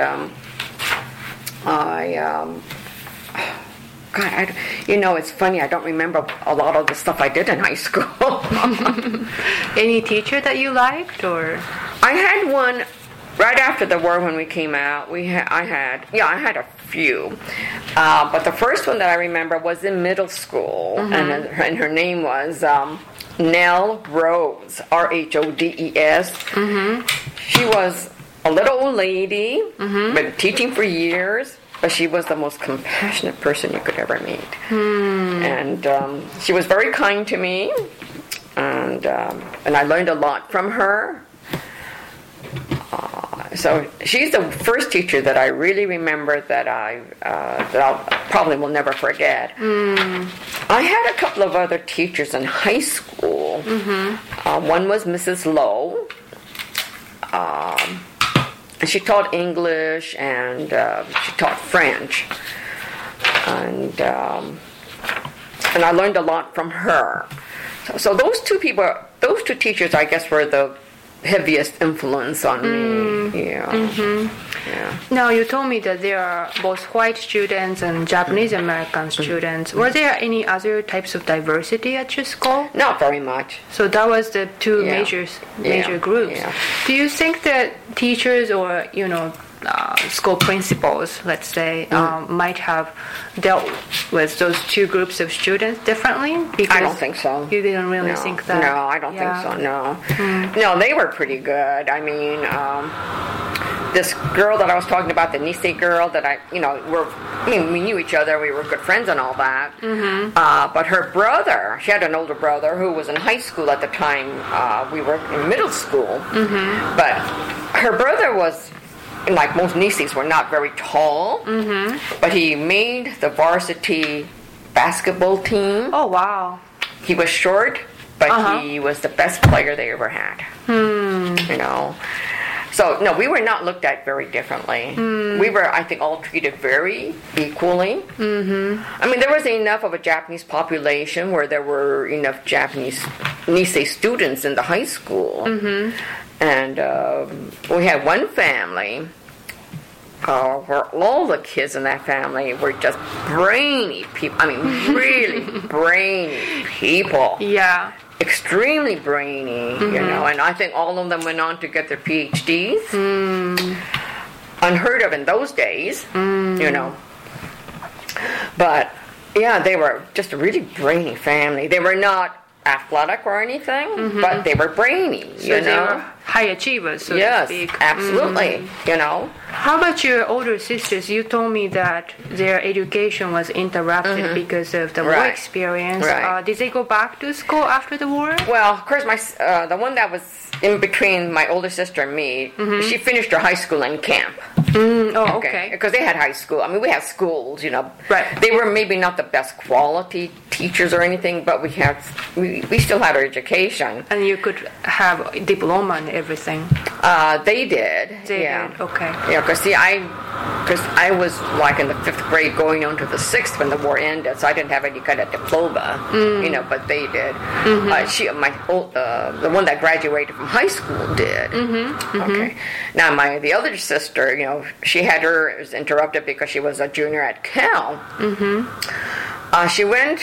you know, it's funny, I don't remember a lot of the stuff I did in high school. Any teacher that you liked, or? I had one right after the war when we came out. I had a few, but the first one that I remember was in middle school, and her name was Nell Rhodes, Rhodes. She was a little old lady, been teaching for years, but she was the most compassionate person you could ever meet. And she was very kind to me, and I learned a lot from her. So she's the first teacher that I really remember that I probably will never forget. I had a couple of other teachers in high school. One was Mrs. Lowe. She taught English and she taught French. And I learned a lot from her. So those two teachers, I guess, were the heaviest influence on me. Yeah. Now you told me that there are both white students and Japanese American students. Were there any other types of diversity at your school? Not very much. So that was the two major groups. Yeah. Do you think that teachers or school principals, let's say, might have dealt with those two groups of students differently? Because I don't think so. You didn't really think that? No, I don't think so, no. No, they were pretty good. I mean, this girl that I was talking about, the Nisei girl that we knew each other, we were good friends and all that. But her brother, she had an older brother who was in high school at the time. We were in middle school. But her brother was, like most Niseis, were not very tall. But he made the varsity basketball team. Oh, wow. He was short, but he was the best player they ever had. You know. So, no, we were not looked at very differently. We were, I think, all treated very equally. I mean, there was enough of a Japanese population where there were enough Japanese Nisei students in the high school. And we had one family where all the kids in that family were just brainy people. I mean, really brainy people. Yeah. Extremely brainy, you know, and I think all of them went on to get their PhDs. Unheard of in those days, you know. But, yeah, they were just a really brainy family. They were not athletic or anything, but they were brainy, you know. They were high achievers, so yes, to speak. Absolutely, you know. How about your older sisters? You told me that their education was interrupted because of the war experience. Right. Did they go back to school after the war? Well, of course, the one that was in between my older sister and me, she finished her high school in camp. Oh, okay. Because they had high school. I mean, we had schools, you know. Right. They were maybe not the best quality teachers or anything, but we still had our education. And you could have a diploma and everything. They did. They did. Okay. Yeah, because I was like in the 5th grade going on to the 6th when the war ended, so I didn't have any kind of diploma, you know, but they did. The one that graduated from high school did. Okay. Now the other sister, you know, she had hers interrupted because she was a junior at Cal. She went.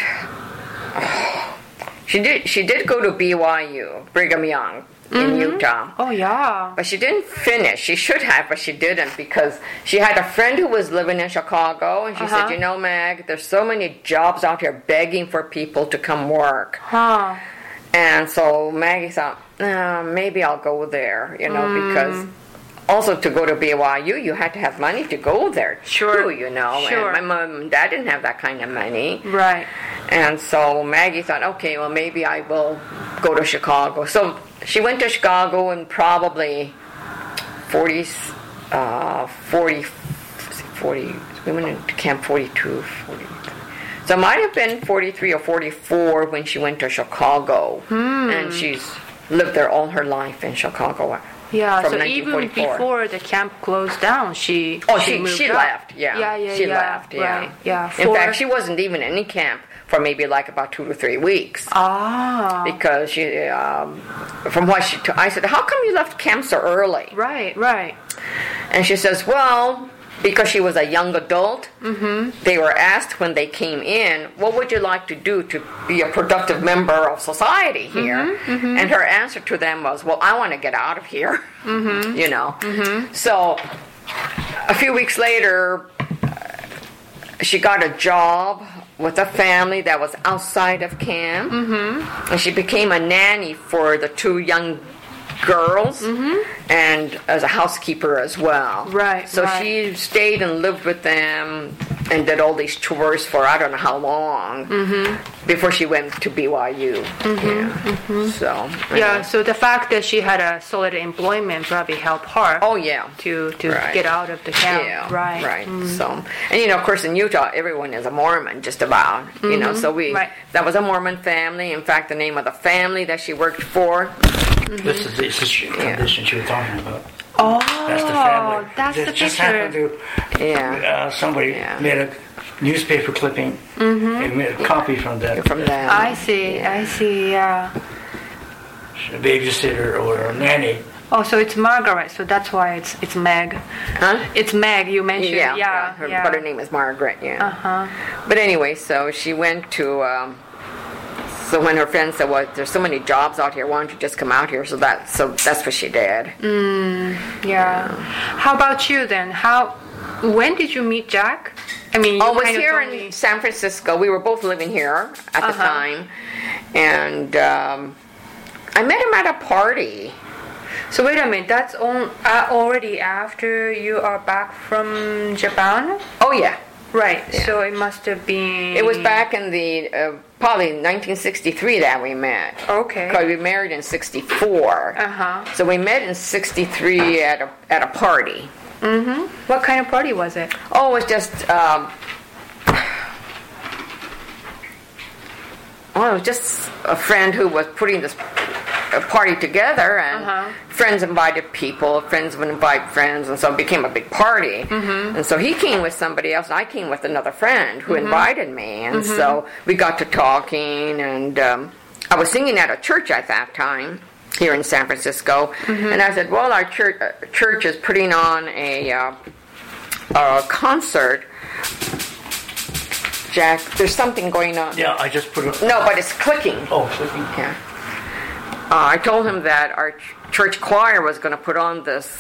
She did go to BYU, Brigham Young, in Utah. Oh, yeah. But she didn't finish. She should have, but she didn't because she had a friend who was living in Chicago, and she said, you know, Meg, there's so many jobs out here begging for people to come work. And so Maggie thought, maybe I'll go there, you know, because also to go to BYU, you had to have money to go there, too, you know. Sure. And my mom and dad didn't have that kind of money. Right. And so Maggie thought, okay, well, maybe I will go to Chicago. So she went to Chicago in probably 40, we went into camp 42, 40. So it might have been 43 or 44 when she went to Chicago. And she's lived there all her life in Chicago. Yeah, from so even before the camp closed down, she left. Yeah, she left. Yeah, right, yeah. In fact, she wasn't even in any camp for maybe like about 2 to 3 weeks. Because she, from what I said, how come you left camp so early? Right. And she says, well, because she was a young adult, they were asked when they came in, what would you like to do to be a productive member of society here? And her answer to them was, well, I want to get out of here, you know. So a few weeks later, she got a job with a family that was outside of camp, and she became a nanny for the 2 young girls and as a housekeeper as well. Right. So she stayed and lived with them and did all these chores for I don't know how long before she went to BYU. So the fact that she had a solid employment probably helped her. Oh yeah. To get out of the camp. Yeah. Right. So, and you know, of course, in Utah, everyone is a Mormon, just about. You know, so that was a Mormon family. In fact, the name of the family that she worked for. This is the condition she was talking about. Oh, that's the family. That's the picture. Just happened to somebody made a newspaper clipping and made a copy from that. I see. Yeah. A babysitter or a nanny. Oh, so it's Margaret. So that's why it's Meg. Huh? It's Meg. You mentioned. Yeah. But her name is Margaret. Yeah. But anyway, so she went to. So when her friend said, well, there's so many jobs out here, why don't you just come out here? So that's what she did. Yeah. How about you then? When did you meet Jack? I mean, I was here in San Francisco. We were both living here at the time. And I met him at a party. So wait a minute, that's already after you are back from Japan? Oh, yeah. Right, yeah. So it must have been... It was back in the, probably 1963 that we met. Okay. Because we married in 64. Uh-huh. So we met in 63 at a party. Mm-hmm. What kind of party was it? Oh, it was just... it was just a friend who was putting this party together, and friends invited people, friends would invite friends, and so it became a big party. And so he came with somebody else, and I came with another friend who invited me, and so we got to talking, and I was singing at a church at that time here in San Francisco, and I said, well, our church is putting on a concert. Jack, there's something going on. Yeah, I just put it... No, but it's clicking. Oh, clicking. Yeah. I told him that our church choir was going to put on this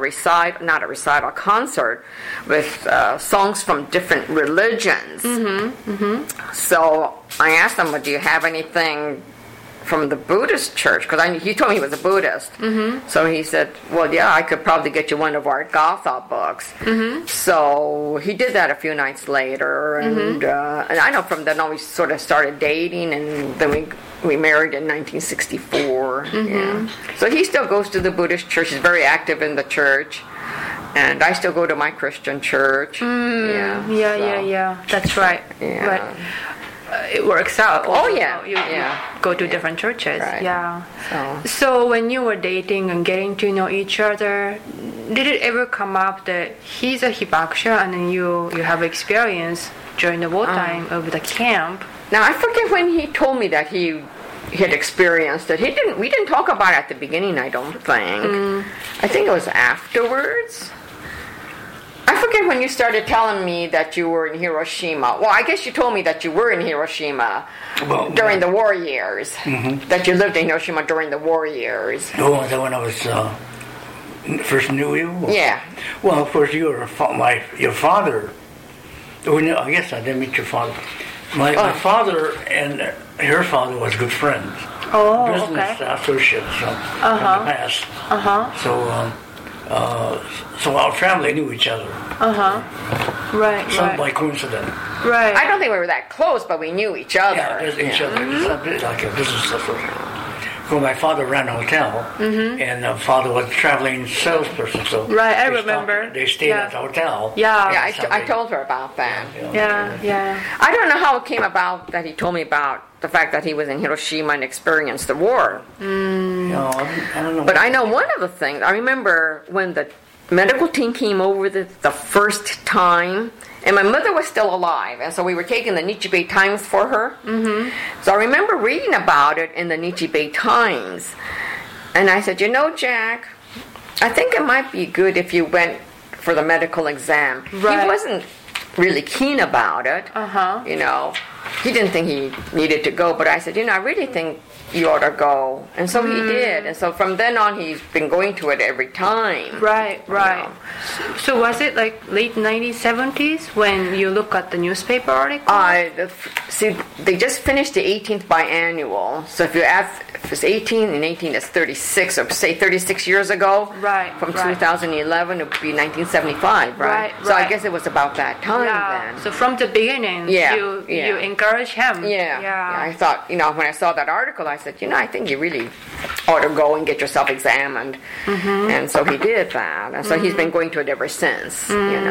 concert with songs from different religions. So I asked him, well, do you have anything from the Buddhist church? Because he told me he was a Buddhist. So he said, well, yeah, I could probably get you one of our Gatha books. So he did that a few nights later, and I know from then on we sort of started dating, and then we married in 1964. Yeah. So he still goes to the Buddhist church. He's very active in the church. And I still go to my Christian church. Yeah. That's right. Yeah. But it works out. Oh, yeah. You go to different churches. Right. Yeah. So when you were dating and getting to know each other, did it ever come up that he's a hibakusha and then you have experience during the wartime of the camp? Now, I forget when he told me that he had experienced it. We didn't talk about it at the beginning, I don't think. I think it was afterwards. I forget when you started telling me that you were in Hiroshima. Well, I guess you told me that you were in Hiroshima during the war years. That you lived in Hiroshima during the war years. Oh, is that when I was first knew you? Yeah. Well, of course, your father. Oh, no, I guess I didn't meet your father. My father and her father was good friends. Oh, business associates from the past. So our family knew each other. Right. Some by coincidence. Right. I don't think we were that close, but we knew each other. Yeah, each other. It's a bit like a business associate. So my father ran a hotel, and father was a traveling salesperson. So right, I remember. They stayed at the hotel. Yeah, I told her about that. Yeah. I don't know how it came about that he told me about the fact that he was in Hiroshima and experienced the war. No, I don't know. But I know one of the things. I remember when the medical team came over the first time, and my mother was still alive, and so we were taking the Nichibei Times for her. So I remember reading about it in the Nichibei Times, and I said, Jack, I think it might be good if you went for the medical exam. Right. He wasn't really keen about it. He didn't think he needed to go, but I said, I really think you ought to go. And so he did. And so from then on, he's been going to it every time. Right. So was it like late 1970s when you look at the newspaper article? See, they just finished the 18th biannual. So if you add, if it's 18 and 18 is 36, or say 36 years ago. Right. From 2011, it would be 1975, right? So I guess it was about that time then. So from the beginning, you encourage him. Yeah. I thought, when I saw that article, I said, I think you really ought to go and get yourself examined. And so he did that. And so he's been going to it ever since,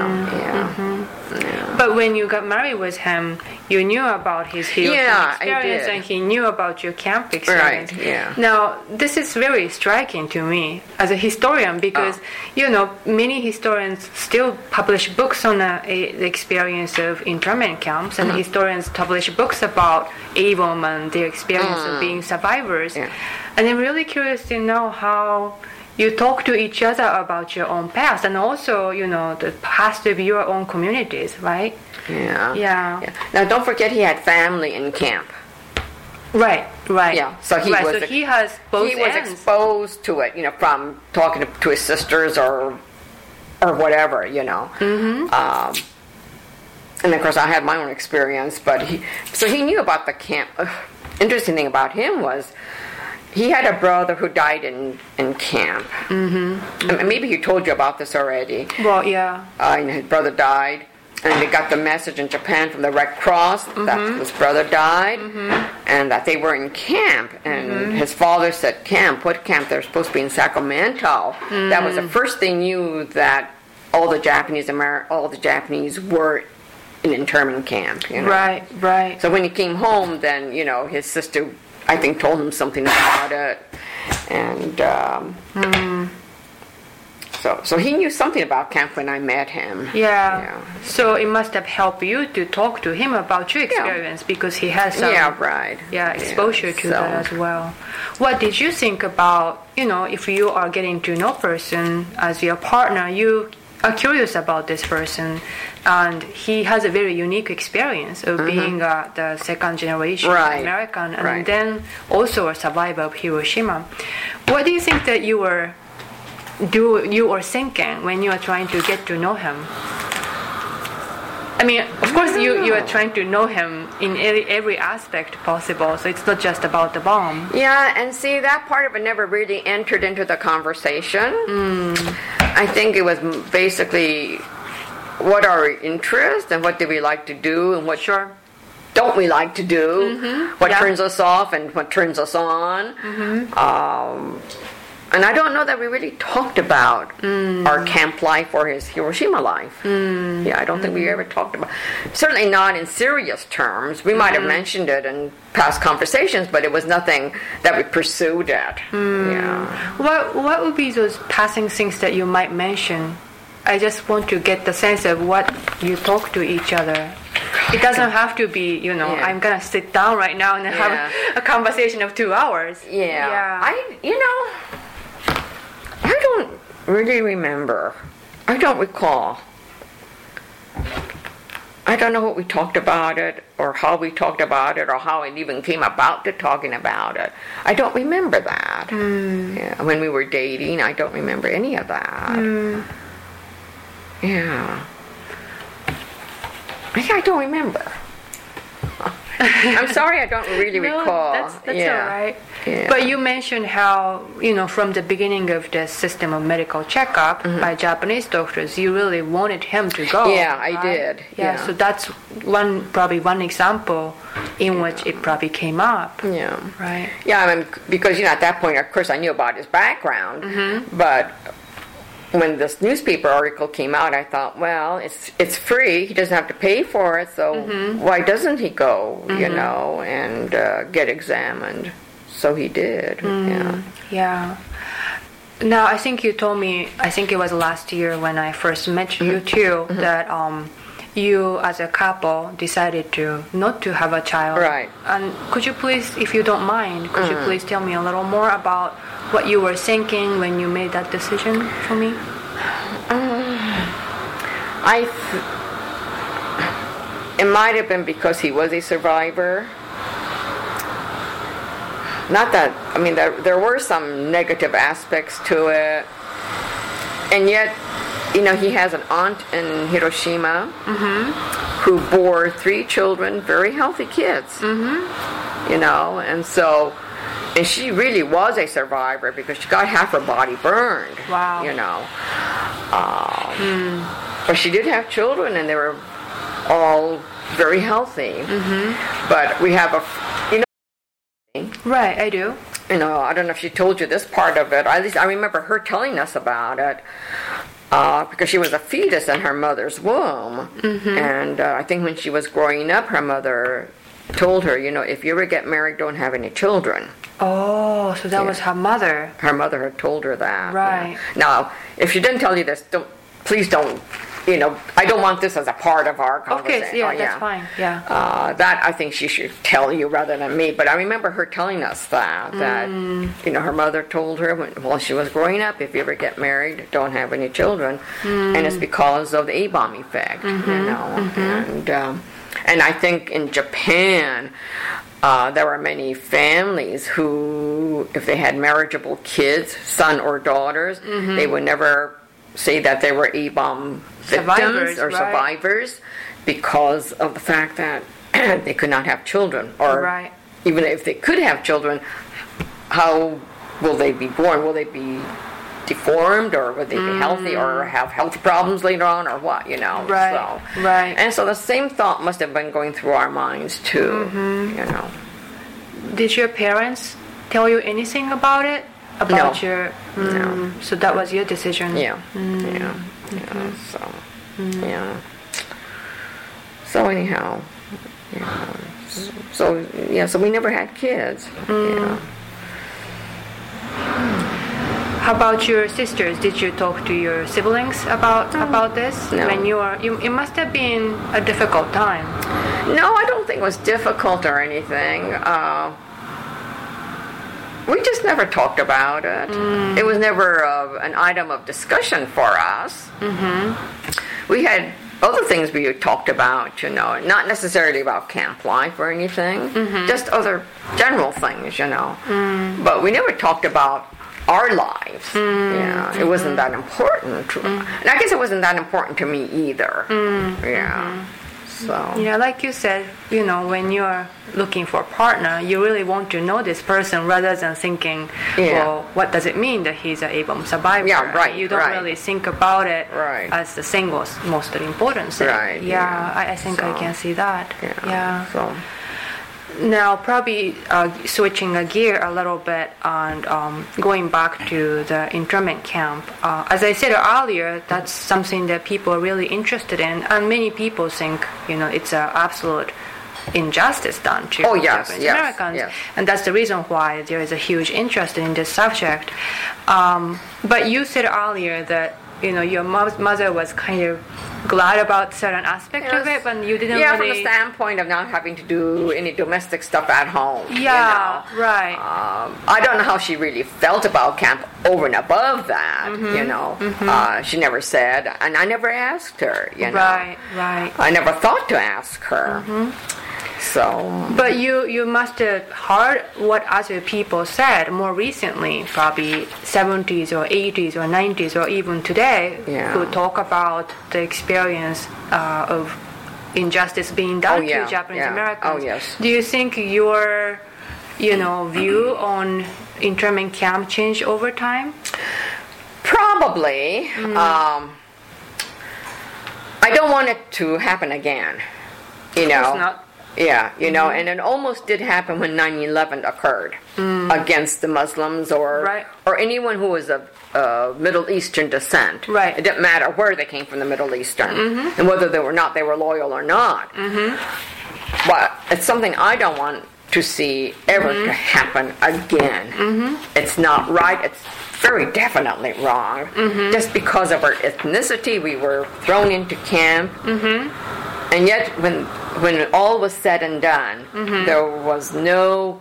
But when you got married with him, you knew about his Hiroshima experience, and he knew about your camp experience. Right, yeah. Now, this is very striking to me as a historian because, many historians still publish books on the experience of internment camps, and historians publish books about Avon and their experience of being survivors. Yeah. And I'm really curious to know how you talk to each other about your own past and also, the past of your own communities, right? Yeah. Now, don't forget he had family in camp. Right. Yeah, so he has both He was exposed to it, from talking to his sisters or whatever, And of course, I had my own experience, but he knew about the camp. Interesting thing about him was he had a brother who died in camp. Mm-hmm. Maybe he told you about this already. Well, yeah. And his brother died, and they got the message in Japan from the Red Cross that his brother died, and that they were in camp. And his father said, "Camp? What camp? They're supposed to be in Sacramento." That was the first they knew that all the Japanese were in internment camp. You know? Right. So when he came home, then his sister, I think, told him something about it, and so he knew something about camp when I met him. Yeah. So it must have helped you to talk to him about your experience because he has some exposure to that as well. What did you think about, if you are getting to know a person as your partner, you are curious about this person, and he has a very unique experience of being the second generation American, and then also a survivor of Hiroshima. What do you think that you were thinking when you are trying to get to know him? I mean, of course, you are trying to know him in every aspect possible, so it's not just about the bomb. Yeah, and see, that part of it never really entered into the conversation. I think it was basically what are our interests and what do we like to do and what don't we like to do, what turns us off and what turns us on. And I don't know that we really talked about our camp life or his Hiroshima life. Yeah, I don't think we ever talked about it. Certainly not in serious terms. We might have mentioned it in past conversations, but it was nothing that we pursued at. Yeah. What would be those passing things that you might mention? I just want to get the sense of what you talk to each other. It doesn't have to be, I'm going to sit down right now and have a conversation of 2 hours. Yeah. I don't really remember. I don't recall. I don't know what we talked about it, or how we talked about it, or how it even came about to talking about it. I don't remember that. Yeah, when we were dating, I don't remember any of that. Yeah. I don't remember. I'm sorry, I don't really recall. That's all right. Yeah. But you mentioned how, from the beginning of the system of medical checkup by Japanese doctors, you really wanted him to go. Yeah, I did. Yeah, so that's probably one example in which it probably came up. Yeah. Right. Yeah, because, at that point, of course, I knew about his background, but when this newspaper article came out, I thought, well, it's free. He doesn't have to pay for it, so why doesn't he go, and get examined? So he did. Yeah. Now, I think you told me, I think it was last year when I first met you too, that you as a couple decided not to have a child. Right. And could you please, if you don't mind, could you please tell me a little more about what you were thinking when you made that decision for me? It might have been because he was a survivor. Not that, there were some negative aspects to it. And yet, he has an aunt in Hiroshima who bore 3 children, very healthy kids. And she really was a survivor because she got half her body burned. Wow. But she did have children, and they were all very healthy. But we have Right, I do. I don't know if she told you this part of it. At least I remember her telling us about it. Because she was a fetus in her mother's womb. And I think when she was growing up, her mother told her, if you ever get married, don't have any children. Oh, so that was her mother. Her mother had told her that. Right. Yeah. Now, if she didn't tell you this, please don't, I don't want this as a part of our conversation. Okay, that's fine. Yeah. That I think she should tell you rather than me. But I remember her telling us that her mother told her while she was growing up, if you ever get married, don't have any children. And it's because of the A-bomb effect, And I think in Japan, there were many families who, if they had marriageable kids, son or daughters, they would never say that they were A-bomb victims or survivors because of the fact that they could not have children. Or even if they could have children, how will they be born? Will they be deformed, or will they be healthy, or have health problems later on, or what? Right. So, right. And so the same thought must have been going through our minds too. Did your parents tell you anything about it? About your No. So that was your decision. Yeah. So anyhow, so we never had kids. How about your sisters? Did you talk to your siblings about this? No. When it must have been a difficult time. No, I don't think it was difficult or anything. We just never talked about it. It was never an item of discussion for us. We had other things we talked about, not necessarily about camp life or anything, just other general things, But we never talked about our lives. It wasn't that important. And I guess it wasn't that important to me either. So. Like you said, when you're looking for a partner, you really want to know this person rather than thinking, well, what does it mean that he's an ABOM survivor? Yeah, right. You don't really think about it right. as the single most important thing. Right. I think I can see that. So. Now, probably switching a gear a little bit and going back to the internment camp. As I said earlier, that's something that people are really interested in, and many people think, it's an absolute injustice done to Japanese Americans, and that's the reason why there is a huge interest in this subject. But you said earlier that your mother was kind of glad about certain aspects of it, but you didn't really... from the standpoint of not having to do any domestic stuff at home. Right. I don't know how she really felt about camp over and above that, She never said, and I never asked her, Right. I never thought to ask her. So. But you must have heard what other people said more recently, probably 70s or 80s or 90s or even today, who talk about the experience of injustice being done to Japanese Americans. Oh, yes. Do you think your view on internment camp changed over time? Probably. I don't want it to happen again. Of course not. And it almost did happen when 9/11 occurred against the Muslims or anyone who was of Middle Eastern descent. Right. It didn't matter where they came from, the Middle Eastern, and whether they were loyal or not. But it's something I don't want to see ever to happen again. It's not right. It's very definitely wrong. Just because of our ethnicity, we were thrown into camp. And yet, when all was said and done, there was no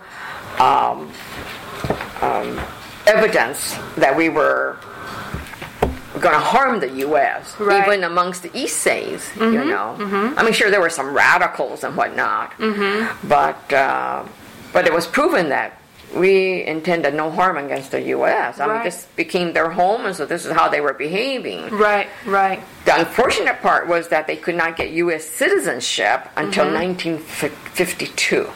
evidence that we were going to harm the U.S., even amongst the Issei's, I mean, sure, there were some radicals and whatnot, but it was proven that we intended no harm against the U.S. I mean, this became their home, and so this is how they were behaving. Right. The unfortunate part was that they could not get U.S. citizenship until 1952.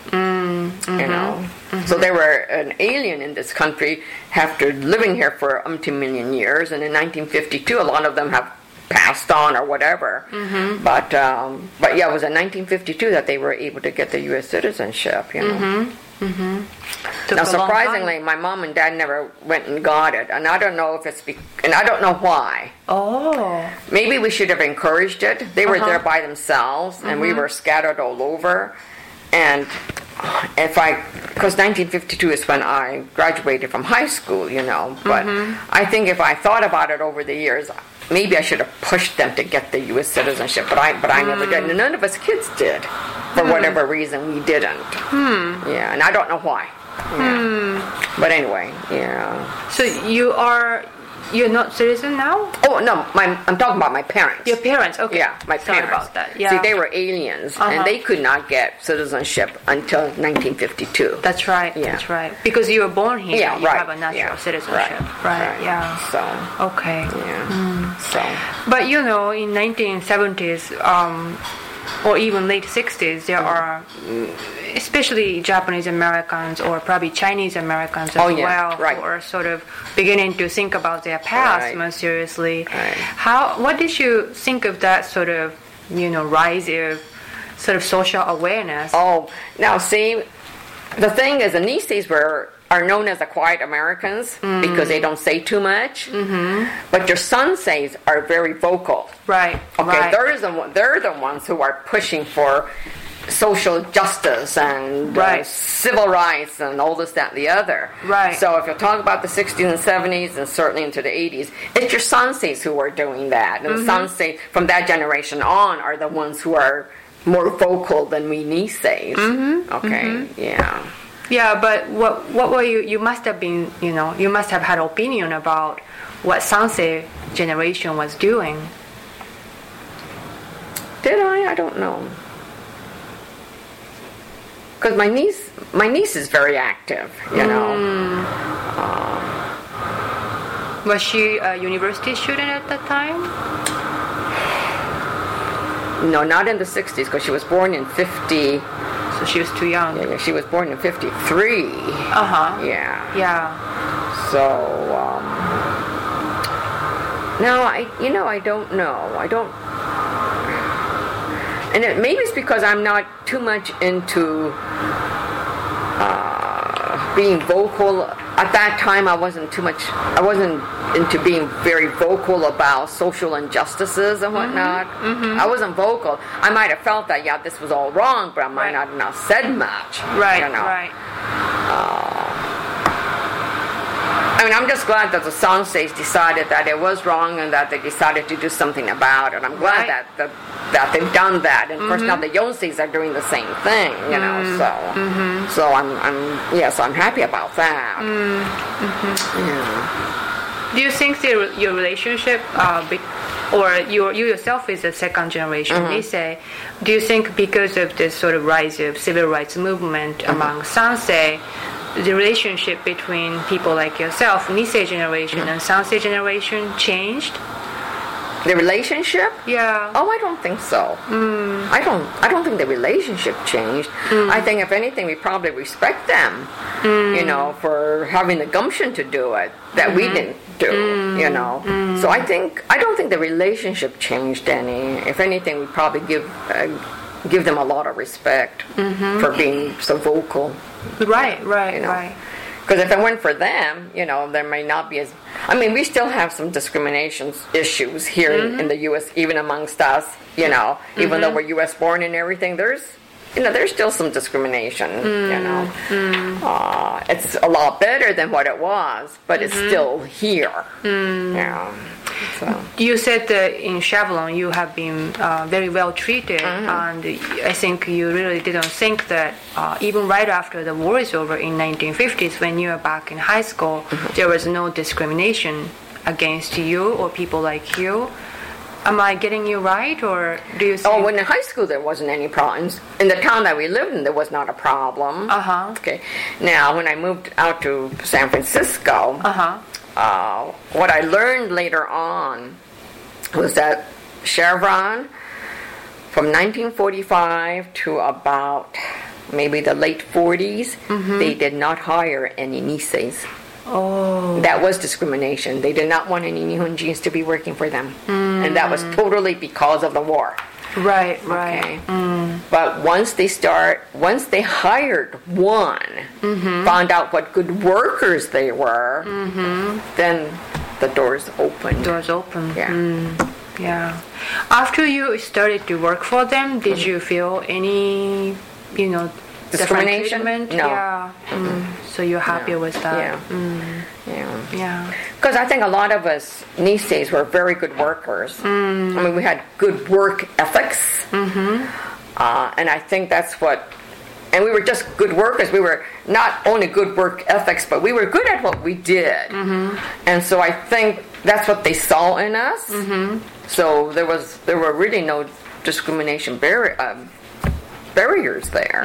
So they were an alien in this country after living here for umpteen million years, and in 1952, a lot of them have passed on or whatever. But it was in 1952 that they were able to get the U.S. citizenship. Now, surprisingly, my mom and dad never went and got it, and I don't know if and I don't know why. Oh. Maybe we should have encouraged it. They were there by themselves, and we were scattered all over. And because 1952 is when I graduated from high school, but I think if I thought about it over the years, maybe I should have pushed them to get the U.S. citizenship, but I never did. And none of us kids did. For whatever reason, we didn't. And I don't know why. But anyway, So you're not citizen now? Oh, no, I'm talking about my parents. Your parents, okay. Yeah, my Sorry parents. about that. Yeah. See, they were aliens, and they could not get citizenship until 1952. That's right, that's right. Because you were born here, you have a natural citizenship. Right. So. Okay. So. But in 1970s, or even late 60s, there are, especially Japanese Americans or probably Chinese Americans as well, who are sort of beginning to think about their past more seriously. What did you think of that sort of, rise of sort of social awareness? Oh, now see, the thing is, the Niseis are known as the quiet Americans because they don't say too much. But your Sanseis are very vocal. Right. Okay, they're the ones who are pushing for social justice and civil rights and all this, that, and the other. Right. So if you talk about the 60s and 70s and certainly into the 80s, it's your Sanseis who are doing that. And the Sansei from that generation on are the ones who are more vocal than we Niseis. Okay, yeah. Yeah, but what were you must have been, you must have had opinion about what Sansei generation was doing. Did I? I don't know. Because my niece is very active, Was she a university student at that time? No, not in the 60s, because she was born in 50. So she was too young. Yeah, she was born in 53. Yeah. Yeah. So, no, I don't know. I don't. And maybe it's because I'm not too much into being vocal. At that time, I wasn't into being very vocal about social injustices and whatnot. I wasn't vocal. I might have felt that, this was all wrong, but I might not have said much. Right, right. I mean, I'm just glad that the Sanseis decided that it was wrong and that they decided to do something about it. I'm glad that they've done that. And of course now the Yonseis are doing the same thing, so I'm happy about that. Yeah. Do you think your relationship, or you yourself is a second generation Nisei, do you think because of this sort of rise of civil rights movement among Sansei, the relationship between people like yourself, Nisei generation and Sansei generation, changed? The relationship? Yeah. Oh, I don't think so. I don't think the relationship changed. I think if anything, we probably respect them, for having the gumption to do it that we didn't do, So I don't think the relationship changed any. If anything, we probably give them a lot of respect for being so vocal. Right. Because if it weren't for them, there may not be as... I mean, we still have some discrimination issues here in the U.S., even amongst us, even though we're U.S. born and everything, there's still some discrimination, It's a lot better than what it was, but it's still here. So. You said that in Chevelon you have been very well treated, and I think you really didn't think that even right after the war is over in 1950s, when you were back in high school, there was no discrimination against you or people like you. Am I getting you right, or do you think... Oh, when in high school there wasn't any problems. In the town that we lived in, there was not a problem. Okay. Now, when I moved out to San Francisco, what I learned later on was that Chevron, from 1945 to about maybe the late 40s, they did not hire any Niseis. Oh. That was discrimination. They did not want any Nihonjins to be working for them. And that was totally because of the war. Right. But once they hired one, found out what good workers they were, then the doors opened. Yeah. After you started to work for them, did you feel any, discrimination? No. Yeah. So you're happy with that? Yeah. Because I think a lot of us Niseis were very good workers. I mean, we had good work ethics. And I think that's what... And we were just good workers. We were not only good work ethics, but we were good at what we did. And so I think that's what they saw in us. So there were really no discrimination barriers there.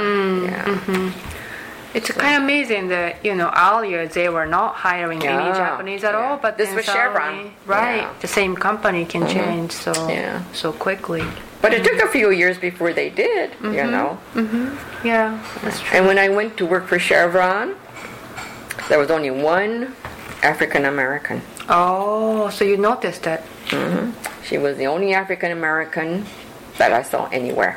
It's kind of amazing that earlier they were not hiring any Japanese at all, but this was Chevron, the same company can change so quickly. But it took a few years before they did, you know. Yeah, that's true. And when I went to work for Chevron, there was only one African American. Oh, so you noticed it. She was the only African American that I saw anywhere.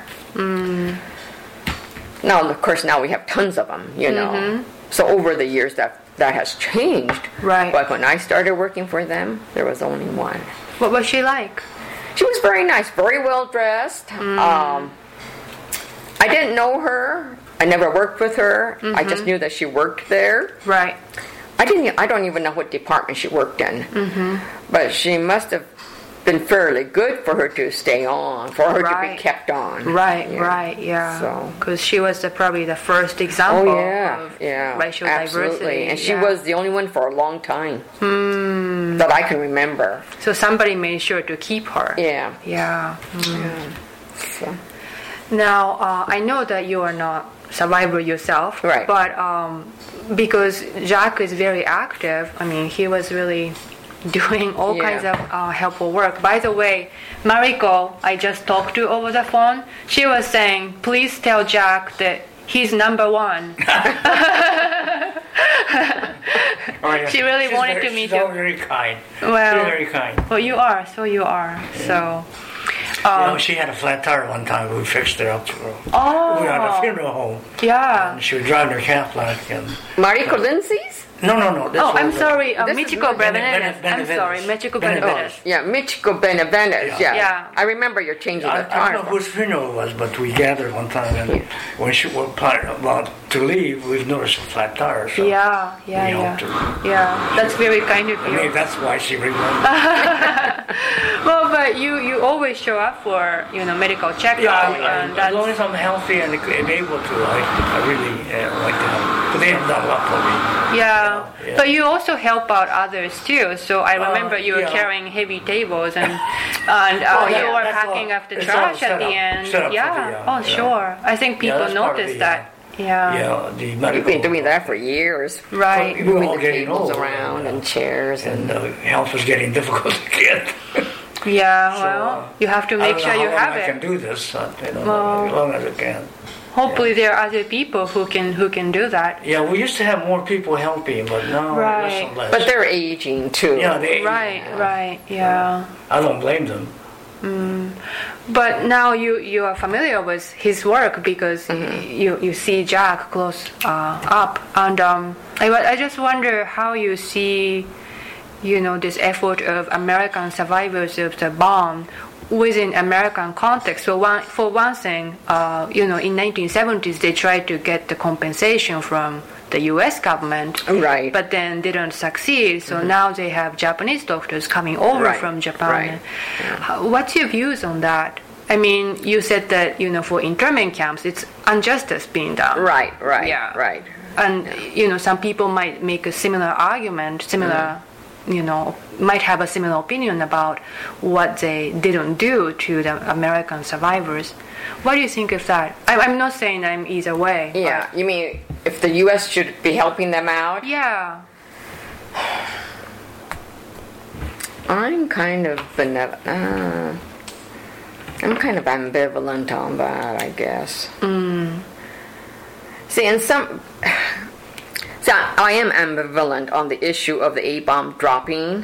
Now, of course, now we have tons of them, you know. So over the years, that has changed. Right. But when I started working for them, there was only one. What was she like? She was very nice, very well dressed. I didn't know her. I never worked with her. I just knew that she worked there. Right. I don't even know what department she worked in. But she must have been fairly good for her to stay on, for her to be kept on. Right, yeah. So, because she was probably the first example of racial absolutely. diversity. And she was the only one for a long time that I can remember. So somebody made sure to keep her. Yeah. So. Now, I know that you are not survivor yourself, right? But because Jack is very active, I mean, he was really doing all kinds of helpful work. By the way, Mariko, I just talked to over the phone. She was saying, please tell Jack that he's number one. She really wanted to meet you. She's very kind. Well, she's very kind. Well, you are. So you are. So. She had a flat tire one time. We fixed her up. Oh. We were at a funeral home. Yeah. And she was driving her Cadillac. And Mariko Lindsay's? No. I'm sorry. Michiko Benavides. I'm sorry. Michiko Benavides. Yeah, Michiko Benavides. Yeah. I remember you're changing the tire. I don't know whose funeral it was, but we gathered one time. And when she was about to leave, we noticed a flat tire. So Yeah, that's very kind of you. Maybe that's why she remembered. Well, but you always show up for medical checkup. As long as I'm healthy and able to, I really like to help. But they have done a lot for me. Yeah, but you also help out others too. So I remember you were carrying heavy tables and you were packing up the trash at the end. Sure. I think people noticed that. Yeah, the medical. You've been doing that for years. Right. Moving the tables around and chairs. And health is getting difficult to get. Well, you have to make sure you have it. I can do this, as long as I can. Hopefully there are other people who can do that. Yeah, we used to have more people helping, but now less and less. But they're aging too. Yeah, they're aging. Right, yeah. I don't blame them. But now you are familiar with his work because you see Jack close up, and I just wonder how you see, this effort of American survivors of the bomb within American context. So for one thing, in 1970s they tried to get the compensation from the U.S. government, right? But then didn't succeed. So now they have Japanese doctors coming over from Japan. What's your views on that? I mean, you said that for internment camps, it's injustice being done. Right. And some people might make a similar argument, might have a similar opinion about what they didn't do to the American survivors. What do you think of that? I'm not saying I'm either way. Yeah, you mean if the U.S. should be helping them out? Yeah. I'm kind of ambivalent on that, I guess. See, So I am ambivalent on the issue of the A-bomb dropping.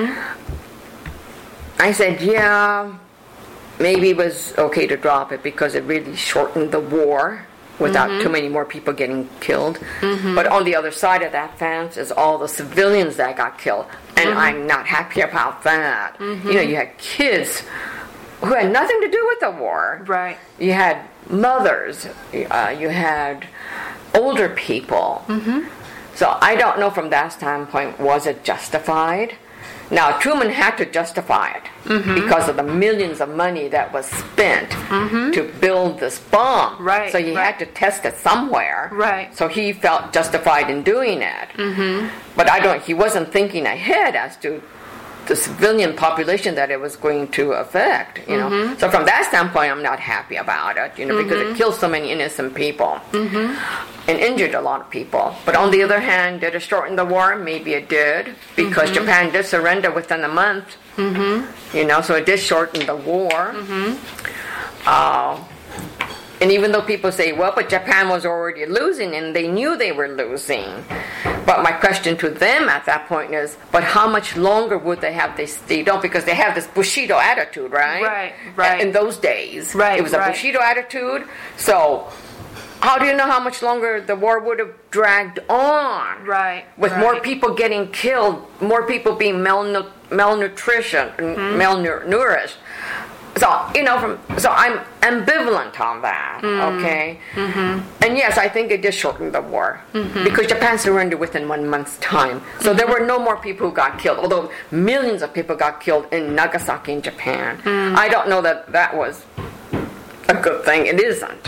I said, maybe it was okay to drop it because it really shortened the war without too many more people getting killed. But on the other side of that fence is all the civilians that got killed. And I'm not happy about that. You had kids who had nothing to do with the war. Right. You had mothers. You had older people. So I don't know from that standpoint, was it justified? Now, Truman had to justify it because of the millions of money that was spent to build this bomb. Right. So he had to test it somewhere. Right. So he felt justified in doing it. But he wasn't thinking ahead as to the civilian population that it was going to affect, So from that standpoint, I'm not happy about it, because it killed so many innocent people and injured a lot of people. But on the other hand, did it shorten the war? Maybe it did, because Japan did surrender within a month, so it did shorten the war. And even though people say, well, but Japan was already losing and they knew they were losing. But my question to them at that point is, but how much longer would they have they stayed on? Because they have this Bushido attitude, right? Right. In those days. Right, it was a Bushido attitude. So how do you know how much longer the war would have dragged on? Right. With more people getting killed, more people being malnutrition, malnourished. So, so I'm ambivalent on that, okay? And yes, I think it did shorten the war because Japan surrendered within 1 month's time. So there were no more people who got killed, although millions of people got killed in Nagasaki in Japan. I don't know that that was a good thing. It isn't,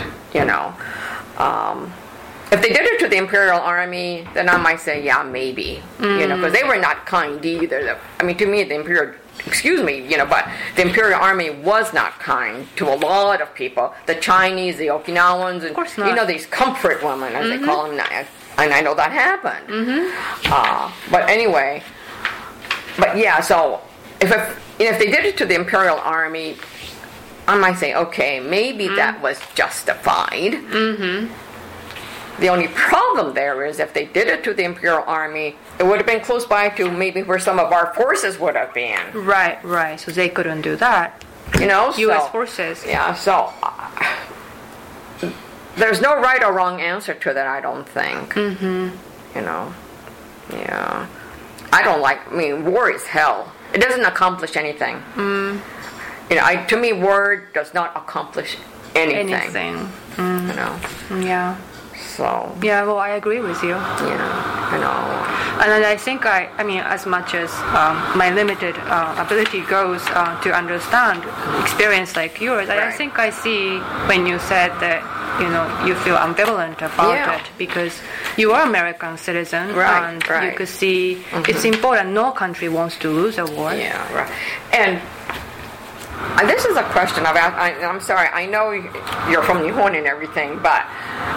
If they did it to the Imperial Army, then I might say, yeah, maybe, because they were not kind either. I mean, to me, but the Imperial Army was not kind to a lot of people. The Chinese, the Okinawans, and of course not. These comfort women, as they call them, and I know that happened. But anyway, so if they did it to the Imperial Army, I might say, okay, maybe that was justified. The only problem there is if they did it to the Imperial Army, it would have been close by to maybe where some of our forces would have been. Right. So they couldn't do that. U.S. forces. Yeah, so there's no right or wrong answer to that, I don't think. Yeah. War is hell. It doesn't accomplish anything. To me, war does not accomplish anything. Yeah. So. Yeah, well, I agree with you. Yeah, And then I think as much as my limited ability goes to understand experience like yours, I think I see when you said that, you feel ambivalent about it because you are American citizen and you could see it's important. No country wants to lose a war. Yeah, right. And this is a question I've asked. I'm sorry, I know you're from Nihon and everything, but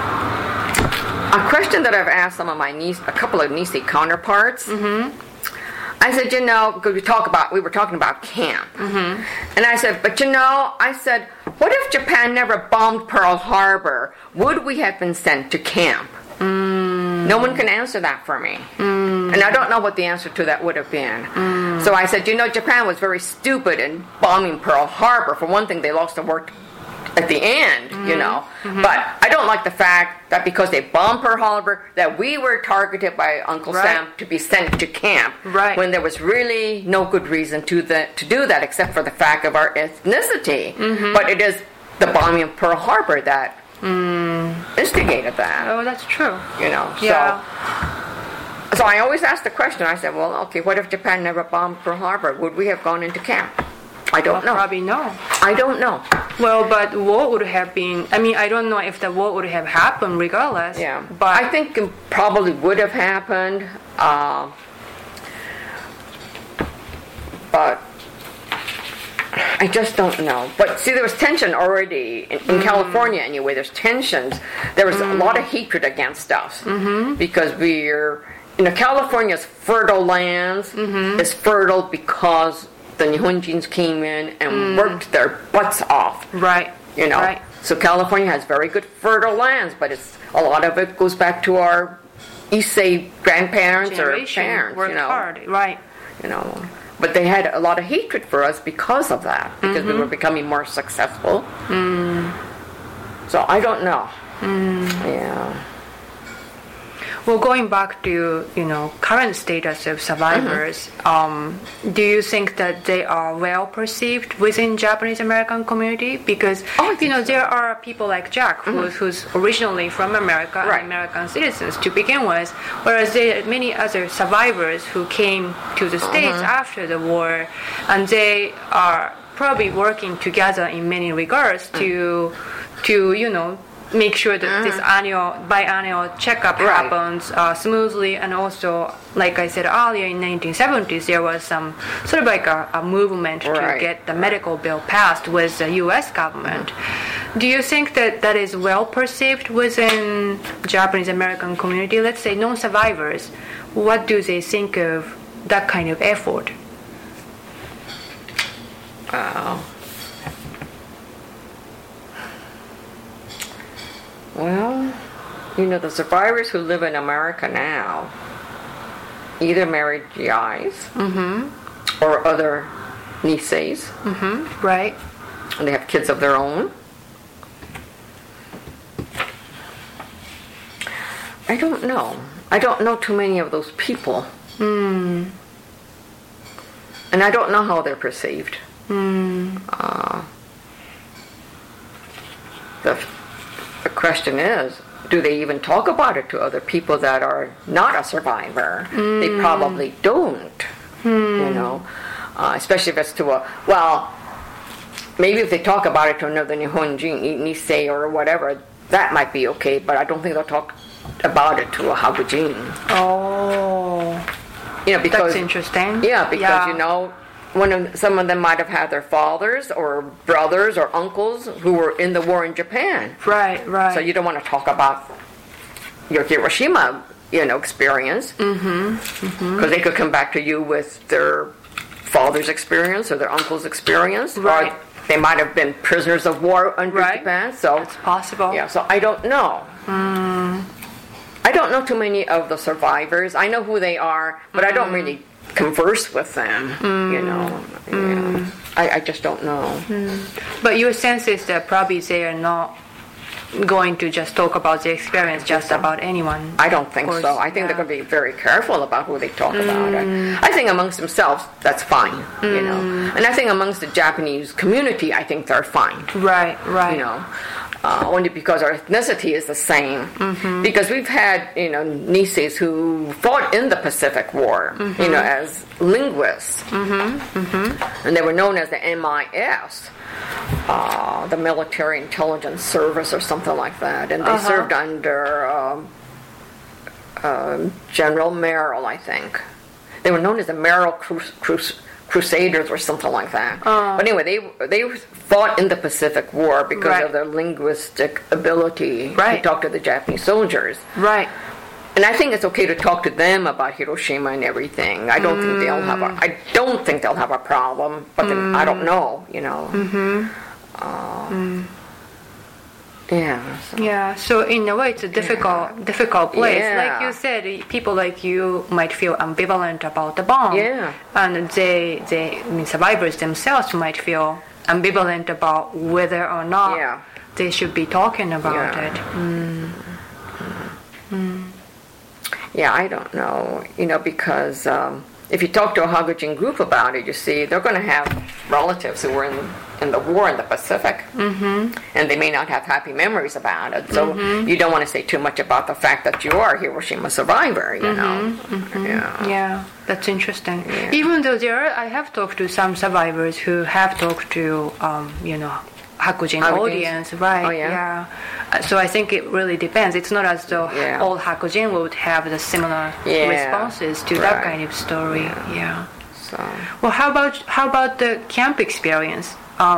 a question that I've asked some of my a couple of Nisei counterparts. I said, because we were talking about camp, and I said, but what if Japan never bombed Pearl Harbor? Would we have been sent to camp? No one can answer that for me. And I don't know what the answer to that would have been. So I said, Japan was very stupid in bombing Pearl Harbor. For one thing, they lost the war at the end, But I don't like the fact that because they bombed Pearl Harbor, that we were targeted by Uncle Sam to be sent to camp. When there was really no good reason to do that except for the fact of our ethnicity. But it is the bombing of Pearl Harbor that instigated that. Oh, that's true. So I always ask the question. I said, well, okay, what if Japan never bombed Pearl Harbor? Would we have gone into camp? I don't know. Probably no. I don't know. Well, but war would have been. I don't know if the war would have happened regardless. Yeah, but I think it probably would have happened. But I just don't know. But see, there was tension already in California anyway. There's tensions. There was a lot of hatred against us because we're, California's fertile lands is fertile because the Nihonjins came in and worked their butts off. Right. So California has very good fertile lands, but a lot of it goes back to our Issei grandparents or parents. Worked hard. Right. But they had a lot of hatred for us because of that, because we were becoming more successful. So I don't know. Yeah. Well, going back to current status of survivors, do you think that they are well perceived within Japanese American community? Because there are people like Jack who's originally from America and American citizens to begin with, whereas there are many other survivors who came to the States after the war, and they are probably working together in many regards to make sure that this biannual checkup happens smoothly, and also, like I said earlier, in 1970s there was some sort of like a movement to get the medical bill passed with the U.S. government. Do you think that is well perceived within Japanese American community? Let's say non-survivors, what do they think of that kind of effort? Well, the survivors who live in America now either married GIs or other Niseis. Right. And they have kids of their own. I don't know. I don't know too many of those people. And I don't know how they're perceived. The question is, do they even talk about it to other people that are not a survivor? They probably don't, especially if it's to maybe if they talk about it to another Nihonjin, Nisei or whatever, that might be okay, but I don't think they'll talk about it to a Hagujin. Oh. Because that's interesting. Yeah, because some of them might have had their fathers or brothers or uncles who were in the war in Japan. Right. So you don't want to talk about your Hiroshima, experience. Because they could come back to you with their father's experience or their uncle's experience. Right. Or they might have been prisoners of war under Japan. So it's possible. Yeah, so I don't know. I don't know too many of the survivors. I know who they are, but I don't really converse with them, I just don't know. But your sense is that probably they are not going to just talk about the experience just about anyone. I don't think so. I think they're going to be very careful about who they talk about. I think amongst themselves, that's fine, And I think amongst the Japanese community, I think they're fine. Right. Only because our ethnicity is the same. Because we've had, Niseis who fought in the Pacific War, as linguists. And they were known as the MIS, the Military Intelligence Service or something like that. And they served under General Merrill, I think. They were known as the Merrill Crusaders or something like that. But anyway, they fought in the Pacific War because of their linguistic ability to talk to the Japanese soldiers. Right. And I think it's okay to talk to them about Hiroshima and everything. I don't think they'll have a problem, but then I don't know, Yeah. So in a way, it's a difficult place. Yeah. Like you said, people like you might feel ambivalent about the bomb. Yeah. And survivors themselves might feel ambivalent about whether or not they should be talking about it. Yeah, I don't know. Because if you talk to a Hagujin group about it, you see they're going to have relatives who were in the war in the Pacific, and they may not have happy memories about it. So you don't want to say too much about the fact that you are a Hiroshima survivor. Yeah, that's interesting. Yeah. Even though I have talked to some survivors who have talked to Hakujin audience, right? Oh, yeah. So I think it really depends. It's not as though all Hakujin would have the similar responses to that kind of story. Yeah. So. Well, how about the camp experience?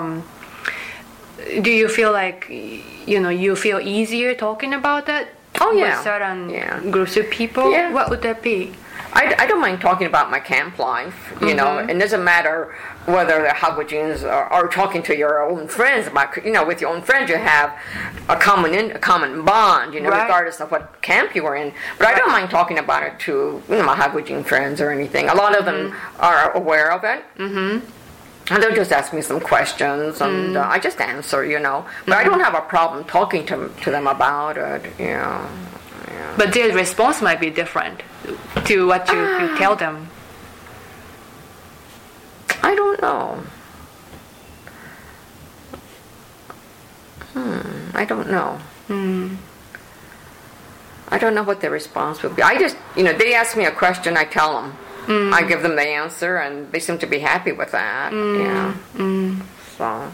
Do you feel like you feel easier talking about that with certain groups of people? Yeah. What would that be? I don't mind talking about my camp life, it doesn't matter whether the Hagujins are talking to your own friends about, with your own friends you have a common bond, regardless of what camp you were in. But I don't mind talking about it to, my Hagujin friends or anything. A lot of them are aware of it. And they'll just ask me some questions, and I just answer, But I don't have a problem talking to them about it, But their response might be different to what you tell them. I don't know. I don't know. I don't know what their response would be. I just, they ask me a question, I tell them. I give them the answer, and they seem to be happy with that. So.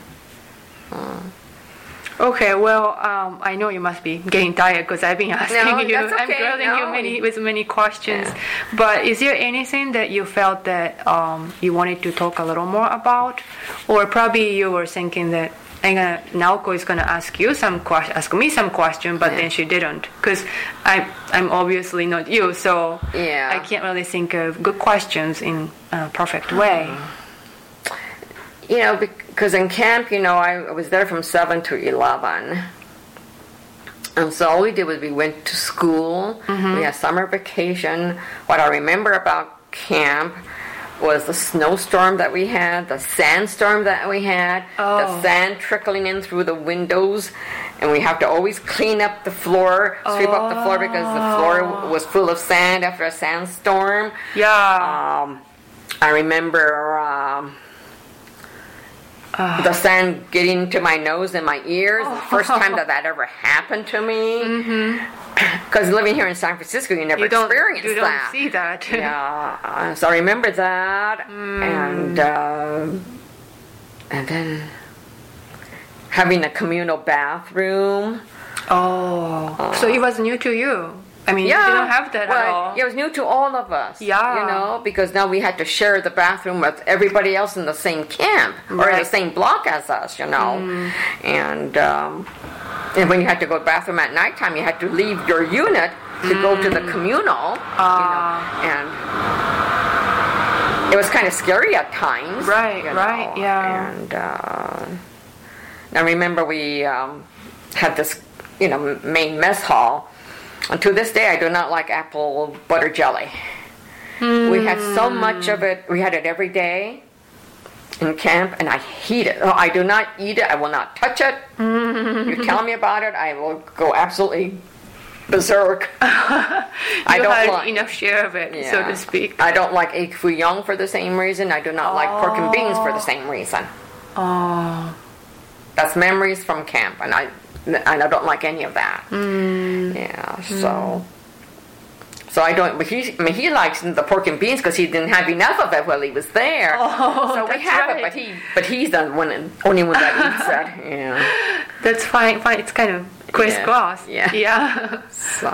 Okay, well, I know you must be getting tired because I've been asking you. That's okay. I'm grilling you with many questions. Yeah. But is there anything that you felt that you wanted to talk a little more about, or probably you were thinking that Naoko is gonna ask me some question, but then she didn't, because I'm obviously not you, so I can't really think of good questions in a perfect way. Because in camp, I was there from 7 to 11. And so all we did was we went to school. We had summer vacation. What I remember about camp was the snowstorm that we had, the sandstorm that we had, the sand trickling in through the windows, and we have to always clean up the floor, sweep up the floor because the floor was full of sand after a sandstorm. Yeah. I remember the sand getting to my nose and my ears. The first time that ever happened to me. Because living here in San Francisco, you never experienced that. You don't see that. Yeah. So I remember that, and then having a communal bathroom. So it was new to you. I mean, you didn't have that at all. Yeah, it was new to all of us. Yeah. You know, because now we had to share the bathroom with everybody else in the same camp or in the same block as us, you know. And when you had to go to the bathroom at nighttime, you had to leave your unit to go to the communal, you know, and it was kind of scary at times. Right, you know. right, yeah. And I remember we had this, you know, main mess hall. And to this day, I do not like apple butter jelly. We had so much of it. We had it every day in camp, and I hate it. Oh, I do not eat it. I will not touch it. You tell me about it, I will go absolutely berserk. I don't had enough share of it, so to speak. I don't like egg foo young for the same reason. I do not like pork and beans for the same reason. That's memories from camp, and I don't like any of that. Yeah, so I don't. But he likes the pork and beans because he didn't have enough of it while he was there. So we have it, but he's the only one that eats it. Yeah, that's fine. It's kind of crisscross. Yeah. So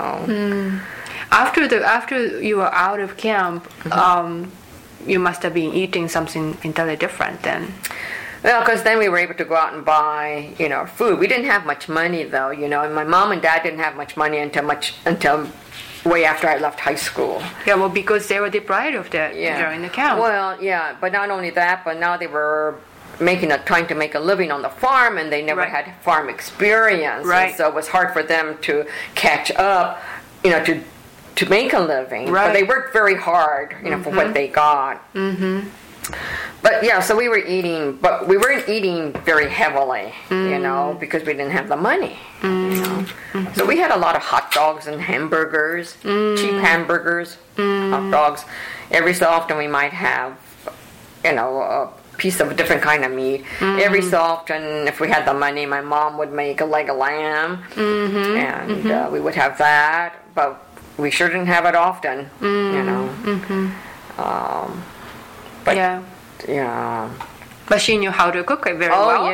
after you were out of camp, you must have been eating something entirely different then. Well, because then we were able to go out and buy, you know, food. We didn't have much money, though, you know, and my mom and dad didn't have much money until way after I left high school. Yeah, well, because they were deprived of that during the camp. Well, yeah, but not only that, but now they were trying to make a living on the farm, and they never had farm experience. Right. And so it was hard for them to catch up, you know, to make a living. Right. But they worked very hard, you know, for what they got. But yeah, so we were eating, but we weren't eating very heavily, you know, because we didn't have the money. You know? So we had a lot of hot dogs and hamburgers, cheap hamburgers, hot dogs. Every so often we might have, you know, a piece of a different kind of meat. Every so often, if we had the money, my mom would make a leg of lamb, and we would have that. But we sure didn't have it often, you know. But yeah. But she knew how to cook it very well.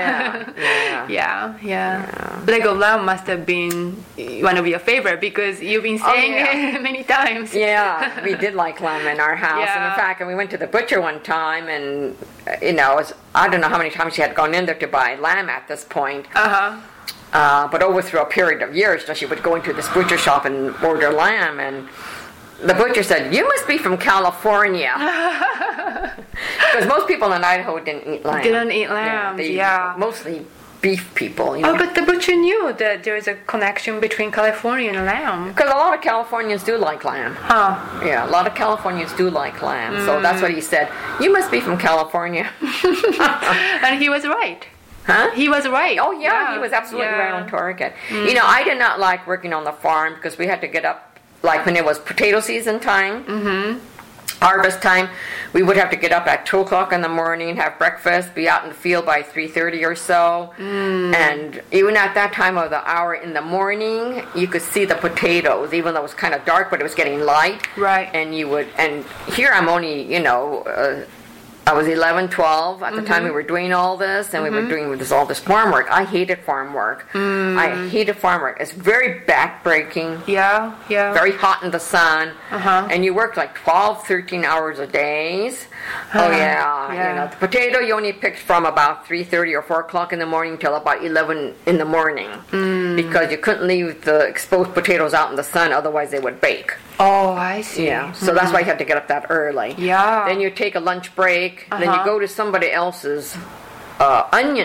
Yeah. Leg of lamb must have been one of your favorite because you've been saying it many times. Yeah, we did like lamb in our house. And in fact, we went to the butcher one time, and you know, I don't know how many times she had gone in there to buy lamb at this point. But over through a period of years, she would go into this butcher shop and order lamb, and the butcher said, "You must be from California." Because most people in Idaho didn't eat lamb. Didn't eat lamb, Mostly beef people. You know? Oh, but the butcher knew that there is a connection between California and lamb. Because a lot of Californians do like lamb. Yeah, a lot of Californians do like lamb. So that's what he said. "You must be from California." And he was right. Huh? He was right. Oh, yeah. He was absolutely right on target. You know, I did not like working on the farm because we had to get up, like when it was potato season time, harvest time, we would have to get up at 2 o'clock in the morning, have breakfast, be out in the field by 3:30 or so. And even at that time of the hour in the morning, you could see the potatoes, even though it was kind of dark, but it was getting light. Right. And and here I'm only, you know, I was 11, 12 at the time we were doing all this, and we were doing all this farm work. I hated farm work. I hated farm work. It's very back-breaking. Yeah. Very hot in the sun. And you work like 12, 13 hours a day. Oh, yeah. You know, the potato you only picked from about 3:30 or 4 o'clock in the morning till about 11 in the morning. Because you couldn't leave the exposed potatoes out in the sun, otherwise they would bake. Oh, I see. Yeah, so that's why you have to get up that early. Yeah. Then you take a lunch break. Then you go to somebody else's onion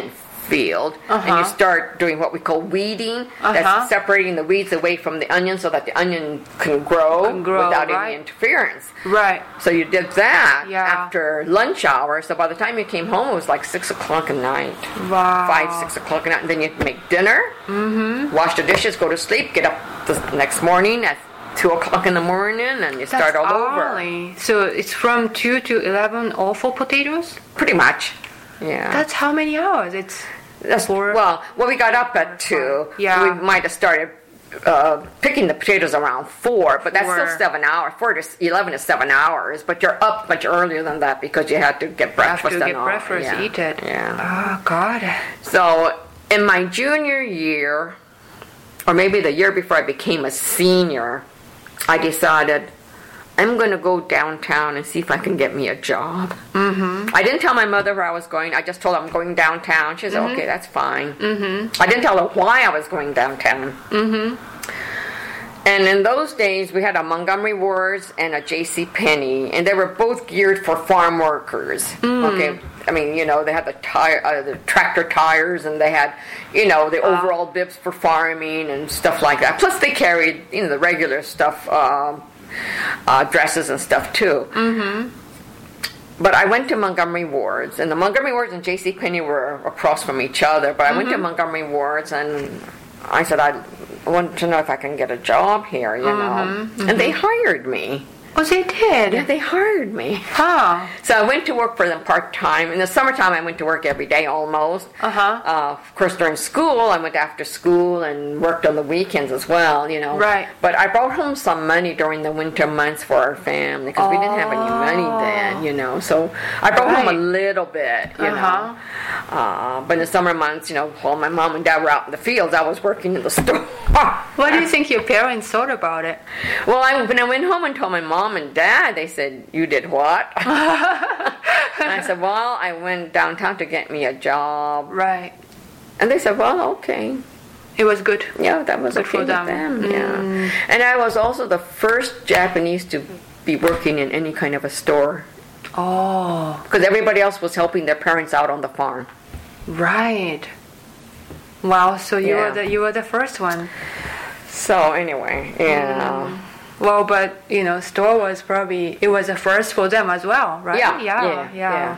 field, and you start doing what we call weeding. That's separating the weeds away from the onion so that the onion can grow without any interference. Right. So you did that after lunch hour. So by the time you came home, it was like 6 o'clock at night. Wow. 5, 6 o'clock at night. And then you'd make dinner, wash the dishes, go to sleep, get up the next morning at 2 o'clock in the morning, and you start all early. over. So it's from 2 to 11 all for potatoes? Pretty much. Yeah. That's how many hours? That's 4. Well, we got up at 2. Yeah. We might have started picking the potatoes around 4, but that's still 7 hours. 4 to 11 is 7 hours, but you're up much earlier than that because you had to get breakfast. Eat it. Yeah. Oh, God. So in my junior year, or maybe the year before I became a senior, I decided I'm going to go downtown and see if I can get me a job. I didn't tell my mother where I was going. I just told her I'm going downtown. She said, okay, that's fine. I didn't tell her why I was going downtown. And in those days, we had a Montgomery Wards and a J.C. Penney, and they were both geared for farm workers. Okay, I mean, you know, they had the tractor tires, and they had, you know, the overall bibs for farming and stuff like that. Plus, they carried, you know, the regular stuff, dresses and stuff too. But I went to Montgomery Wards, and the Montgomery Wards and J.C. Penney were across from each other. But I went to Montgomery Wards, and I said, I want to know if I can get a job here, you know. And they hired me. Oh, they did? Yeah, they hired me. Huh. So I went to work for them part-time. In the summertime, I went to work every day almost. Of course, during school, I went after school and worked on the weekends as well, you know. Right. But I brought home some money during the winter months for our family because we didn't have any money then, you know. So I brought home a little bit, you know. But in the summer months, you know, while my mom and dad were out in the fields, I was working in the store. What do you think your parents thought about it? Well, when I went home and told my mom and dad, they said, you did what? And I said, well, I went downtown to get me a job. Right. And they said, well, okay. It was good. Yeah, that was good okay for them. Yeah. And I was also the first Japanese to be working in any kind of a store. Oh. Because everybody else was helping their parents out on the farm. Right. Wow, so you were the first one. So anyway, yeah. Well, but you know, store was it was a first for them as well, right? Yeah.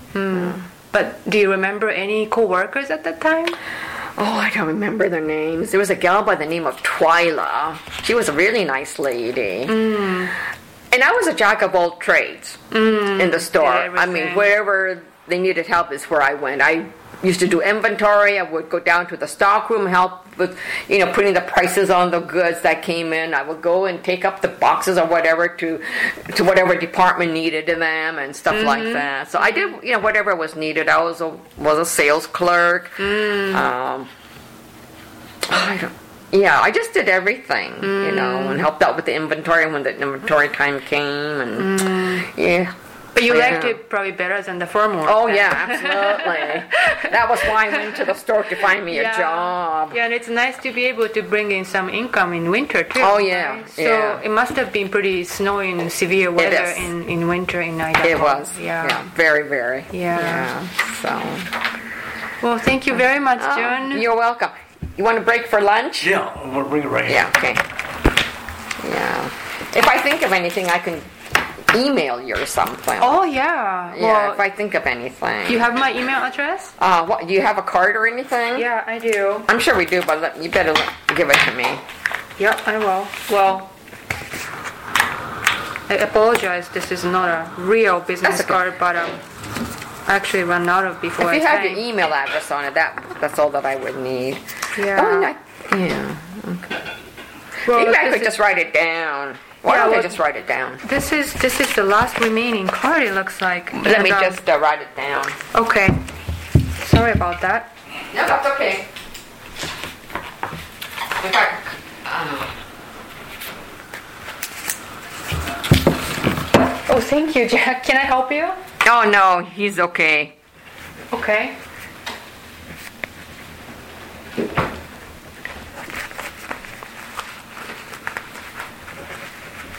But do you remember any co-workers at that time? Oh, I don't remember their names. There was a gal by the name of Twyla. She was a really nice lady. And I was a jack of all trades in the store. I mean, wherever they needed help is where I went. I used to do inventory. I would go down to the stock room, help with, you know, putting the prices on the goods that came in. I would go and take up the boxes or whatever to whatever department needed in them and stuff like that. So I did, you know, whatever was needed. I was a sales clerk. I just did everything, you know, and helped out with the inventory when the inventory time came, and But you liked it probably better than the farm work. Oh, yeah, absolutely. That was why I went to the store to find me a job. Yeah, and it's nice to be able to bring in some income in winter, too. Oh, yeah. Right? So it must have been pretty snowy and severe weather in winter in Idaho. It was. Yeah. Very, very. Yeah. So. Well, thank you very much, June. You're welcome. You want a break for lunch? Yeah, we'll bring it right here. Yeah, okay. Yeah. If I think of anything, I can email you or something. Oh, yeah. Yeah, if I think of anything. You have my email address? Do you have a card or anything? Yeah, I do. I'm sure we do, but you better give it to me. Yeah, I will. Well, I apologize. This is not a real business card, but I actually ran out of before If you have your email address on it, that's all that I would need. Yeah. Okay. Well, maybe I could just write it down. Why don't I just write it down? This is the last remaining card, it looks like. Let me just write it down. Okay. Sorry about that. No, that's okay. In fact, Oh, thank you, Jack. Can I help you? Oh, no, he's okay. Okay.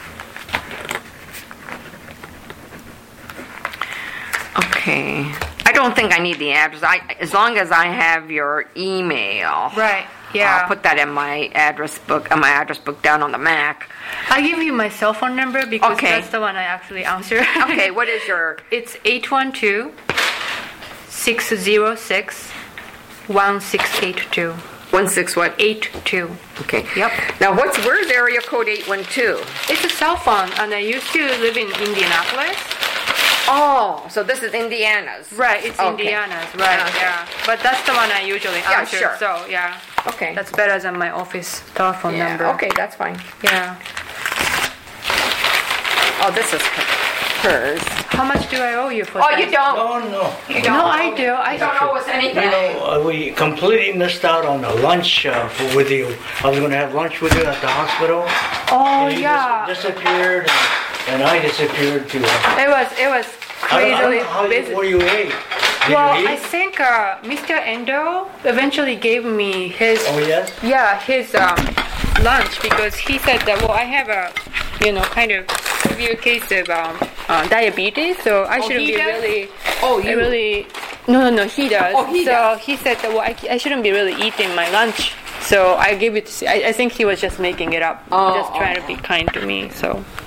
Okay. I don't think I need the address. As long as I have your email. Right. Yeah. I'll put that in my address book down on the Mac. I'll give you my cell phone number because Okay. that's the one I actually answer. Okay, what is your... It's 812-606-1682. 16 what? 82. Okay. Yep. Now, where's area code 812? It's a cell phone, and I used to live in Indianapolis. Oh, so this is Indiana's. Right, it's Okay. Indiana's, right, Okay. yeah. But that's the one I usually Yeah, answer, sure. so yeah. Okay. That's better than my office telephone Yeah, number. okay, that's fine. Yeah. Oh, this is hers. How much do I owe you for Oh, that? you don't. No. You don't. No, I do. I You don't owe us anything. You know, we completely missed out on the lunch with you. I was going to have lunch with you at the hospital. Oh, and you yeah. disappeared, and I disappeared too. It was I don't crazily know how busy. what you ate. Did Well, you I eat? think Mr. Endo eventually gave me his his lunch because he said that I have a kind of severe case of diabetes, so I shouldn't he be does? really. Oh, you. No, he does. Oh, he so does. he said that I shouldn't be really eating my lunch. So I gave it. I think he was just making it up, just trying to be kind to me. So.